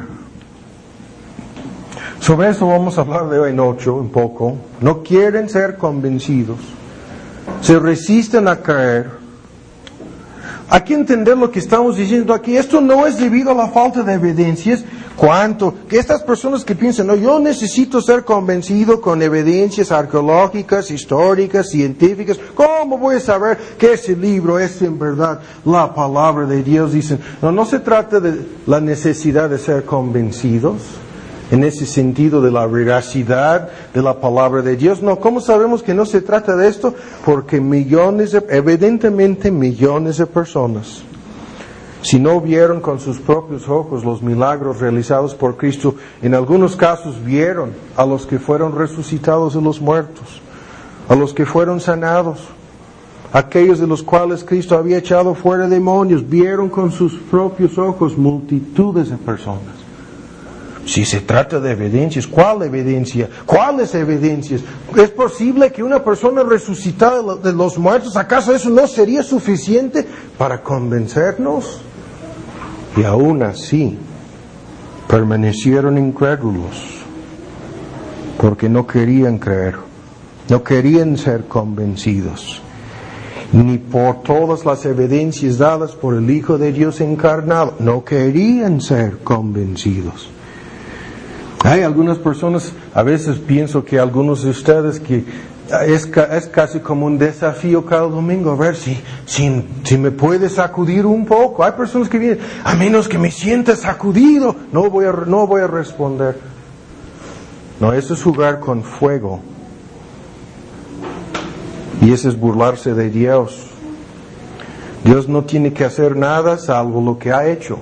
A: Sobre eso vamos a hablar de hoy en ocho, un poco. No quieren ser convencidos. Se resisten a creer. Hay que entender lo que estamos diciendo aquí. Esto no es debido a la falta de evidencias. ¿Cuánto? Que estas personas que piensan, no, yo necesito ser convencido con evidencias arqueológicas, históricas, científicas. ¿Cómo voy a saber que ese libro es en verdad la palabra de Dios? Dicen, no, no se trata de la necesidad de ser convencidos, en ese sentido de la veracidad de la palabra de Dios. No, ¿cómo sabemos que no se trata de esto? Porque millones, de, evidentemente millones de personas, si no vieron con sus propios ojos los milagros realizados por Cristo, en algunos casos vieron a los que fueron resucitados de los muertos, a los que fueron sanados, aquellos de los cuales Cristo había echado fuera demonios, vieron con sus propios ojos multitudes de personas. Si se trata de evidencias, ¿cuál evidencia? ¿Cuáles evidencias? ¿Es posible que una persona resucitada de los muertos, acaso eso no sería suficiente para convencernos? Y aún así, permanecieron incrédulos, porque no querían creer, no querían ser convencidos, ni por todas las evidencias dadas por el Hijo de Dios encarnado, no querían ser convencidos. Hay algunas personas, a veces pienso que algunos de ustedes que es, es casi como un desafío cada domingo, a ver si, si, si me puede sacudir un poco. Hay personas que vienen, a menos que me sienta sacudido, no voy a, no voy a responder. No, eso es jugar con fuego. Y eso es burlarse de Dios. Dios no tiene que hacer nada salvo lo que ha hecho.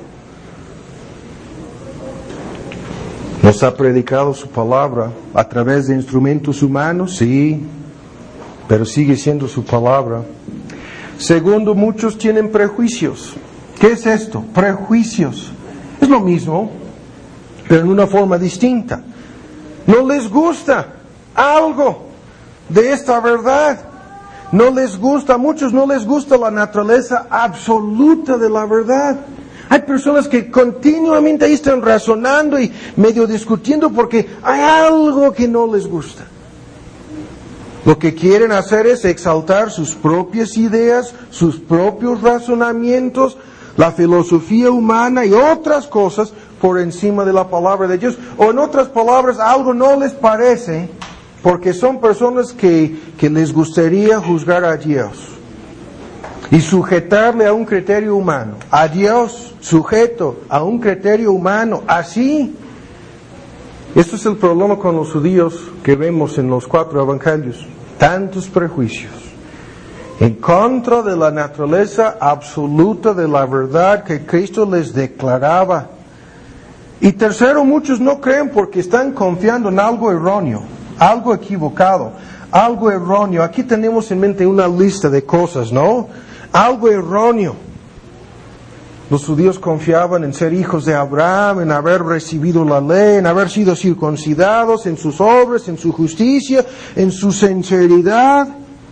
A: Nos ha predicado su palabra a través de instrumentos humanos, sí, pero sigue siendo su palabra. Segundo, muchos tienen prejuicios. ¿Qué es esto? Prejuicios. Es lo mismo, pero en una forma distinta. No les gusta algo de esta verdad. No les gusta, a muchos no les gusta la naturaleza absoluta de la verdad. Hay personas que continuamente ahí están razonando y medio discutiendo porque hay algo que no les gusta. Lo que quieren hacer es exaltar sus propias ideas, sus propios razonamientos, la filosofía humana y otras cosas por encima de la palabra de Dios. O en otras palabras, algo no les parece porque son personas que, que les gustaría juzgar a Dios y sujetarle a un criterio humano, a Dios sujeto a un criterio humano, así. Esto es el problema con los judíos que vemos en los cuatro evangelios, tantos prejuicios en contra de la naturaleza absoluta de la verdad que Cristo les declaraba. Y tercero, muchos no creen porque están confiando en algo erróneo, algo equivocado, algo erróneo. Aquí tenemos en mente una lista de cosas, ¿no? Algo erróneo. Los judíos confiaban en ser hijos de Abraham, en haber recibido la ley, en haber sido circuncidados, en sus obras, en su justicia, en su sinceridad.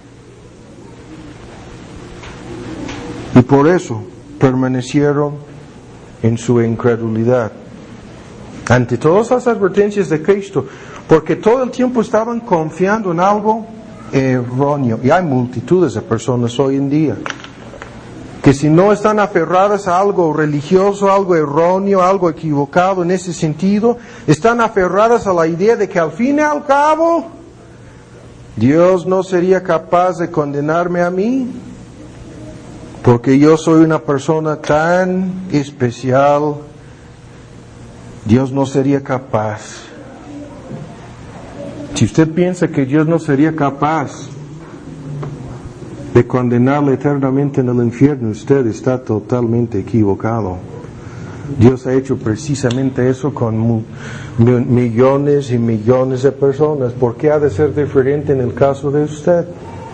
A: Y por eso permanecieron en su incredulidad ante todas las advertencias de Cristo, porque todo el tiempo estaban confiando en algo erróneo. Y hay multitudes de personas hoy en día que si no están aferradas a algo religioso, algo erróneo, algo equivocado en ese sentido, están aferradas a la idea de que al fin y al cabo Dios no sería capaz de condenarme a mí, porque yo soy una persona tan especial. Dios no sería capaz. Si usted piensa que Dios no sería capaz de condenarle eternamente en el infierno, usted está totalmente equivocado. Dios ha hecho precisamente eso con millones y millones de personas. ¿Por qué ha de ser diferente en el caso de usted?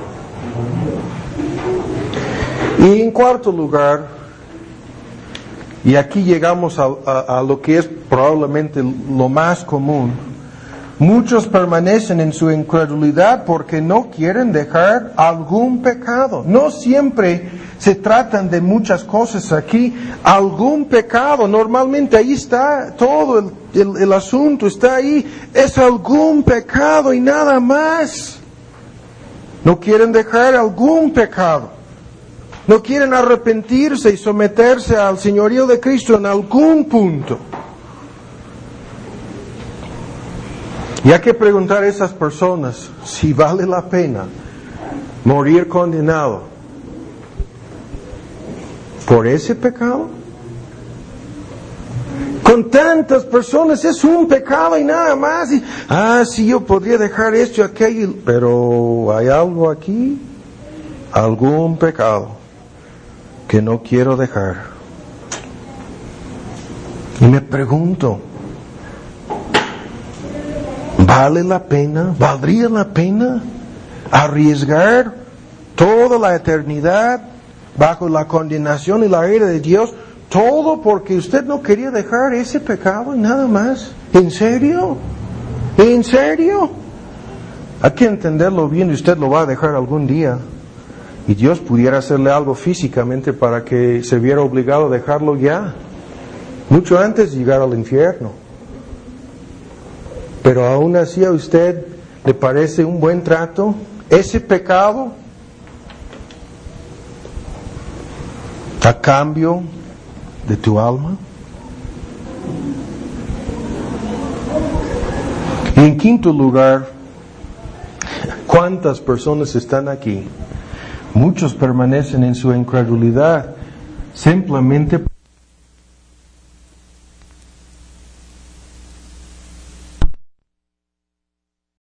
A: Y en cuarto lugar, y aquí llegamos a, a, a lo que es probablemente lo más común, muchos permanecen en su incredulidad porque no quieren dejar algún pecado. No siempre se tratan de muchas cosas aquí, algún pecado. Normalmente ahí está todo el, el, el asunto, está ahí, es algún pecado y nada más. No quieren dejar algún pecado. No quieren arrepentirse y someterse al señorío de Cristo en algún punto. Y hay que preguntar a esas personas si vale la pena morir condenado por ese pecado. Con tantas personas es un pecado y nada más. Y, ah, sí, yo podría dejar esto y aquello, pero hay algo aquí, algún pecado que no quiero dejar. Y me pregunto, ¿vale la pena? ¿Valdría la pena arriesgar toda la eternidad bajo la condenación y la ira de Dios? Todo porque usted no quería dejar ese pecado y nada más. ¿En serio? ¿En serio? Hay que entenderlo bien y usted lo va a dejar algún día. Y Dios pudiera hacerle algo físicamente para que se viera obligado a dejarlo ya, mucho antes de llegar al infierno. Pero aún así a usted le parece un buen trato ese pecado a cambio de tu alma. Y en quinto lugar, ¿cuántas personas están aquí? Muchos permanecen en su incredulidad simplemente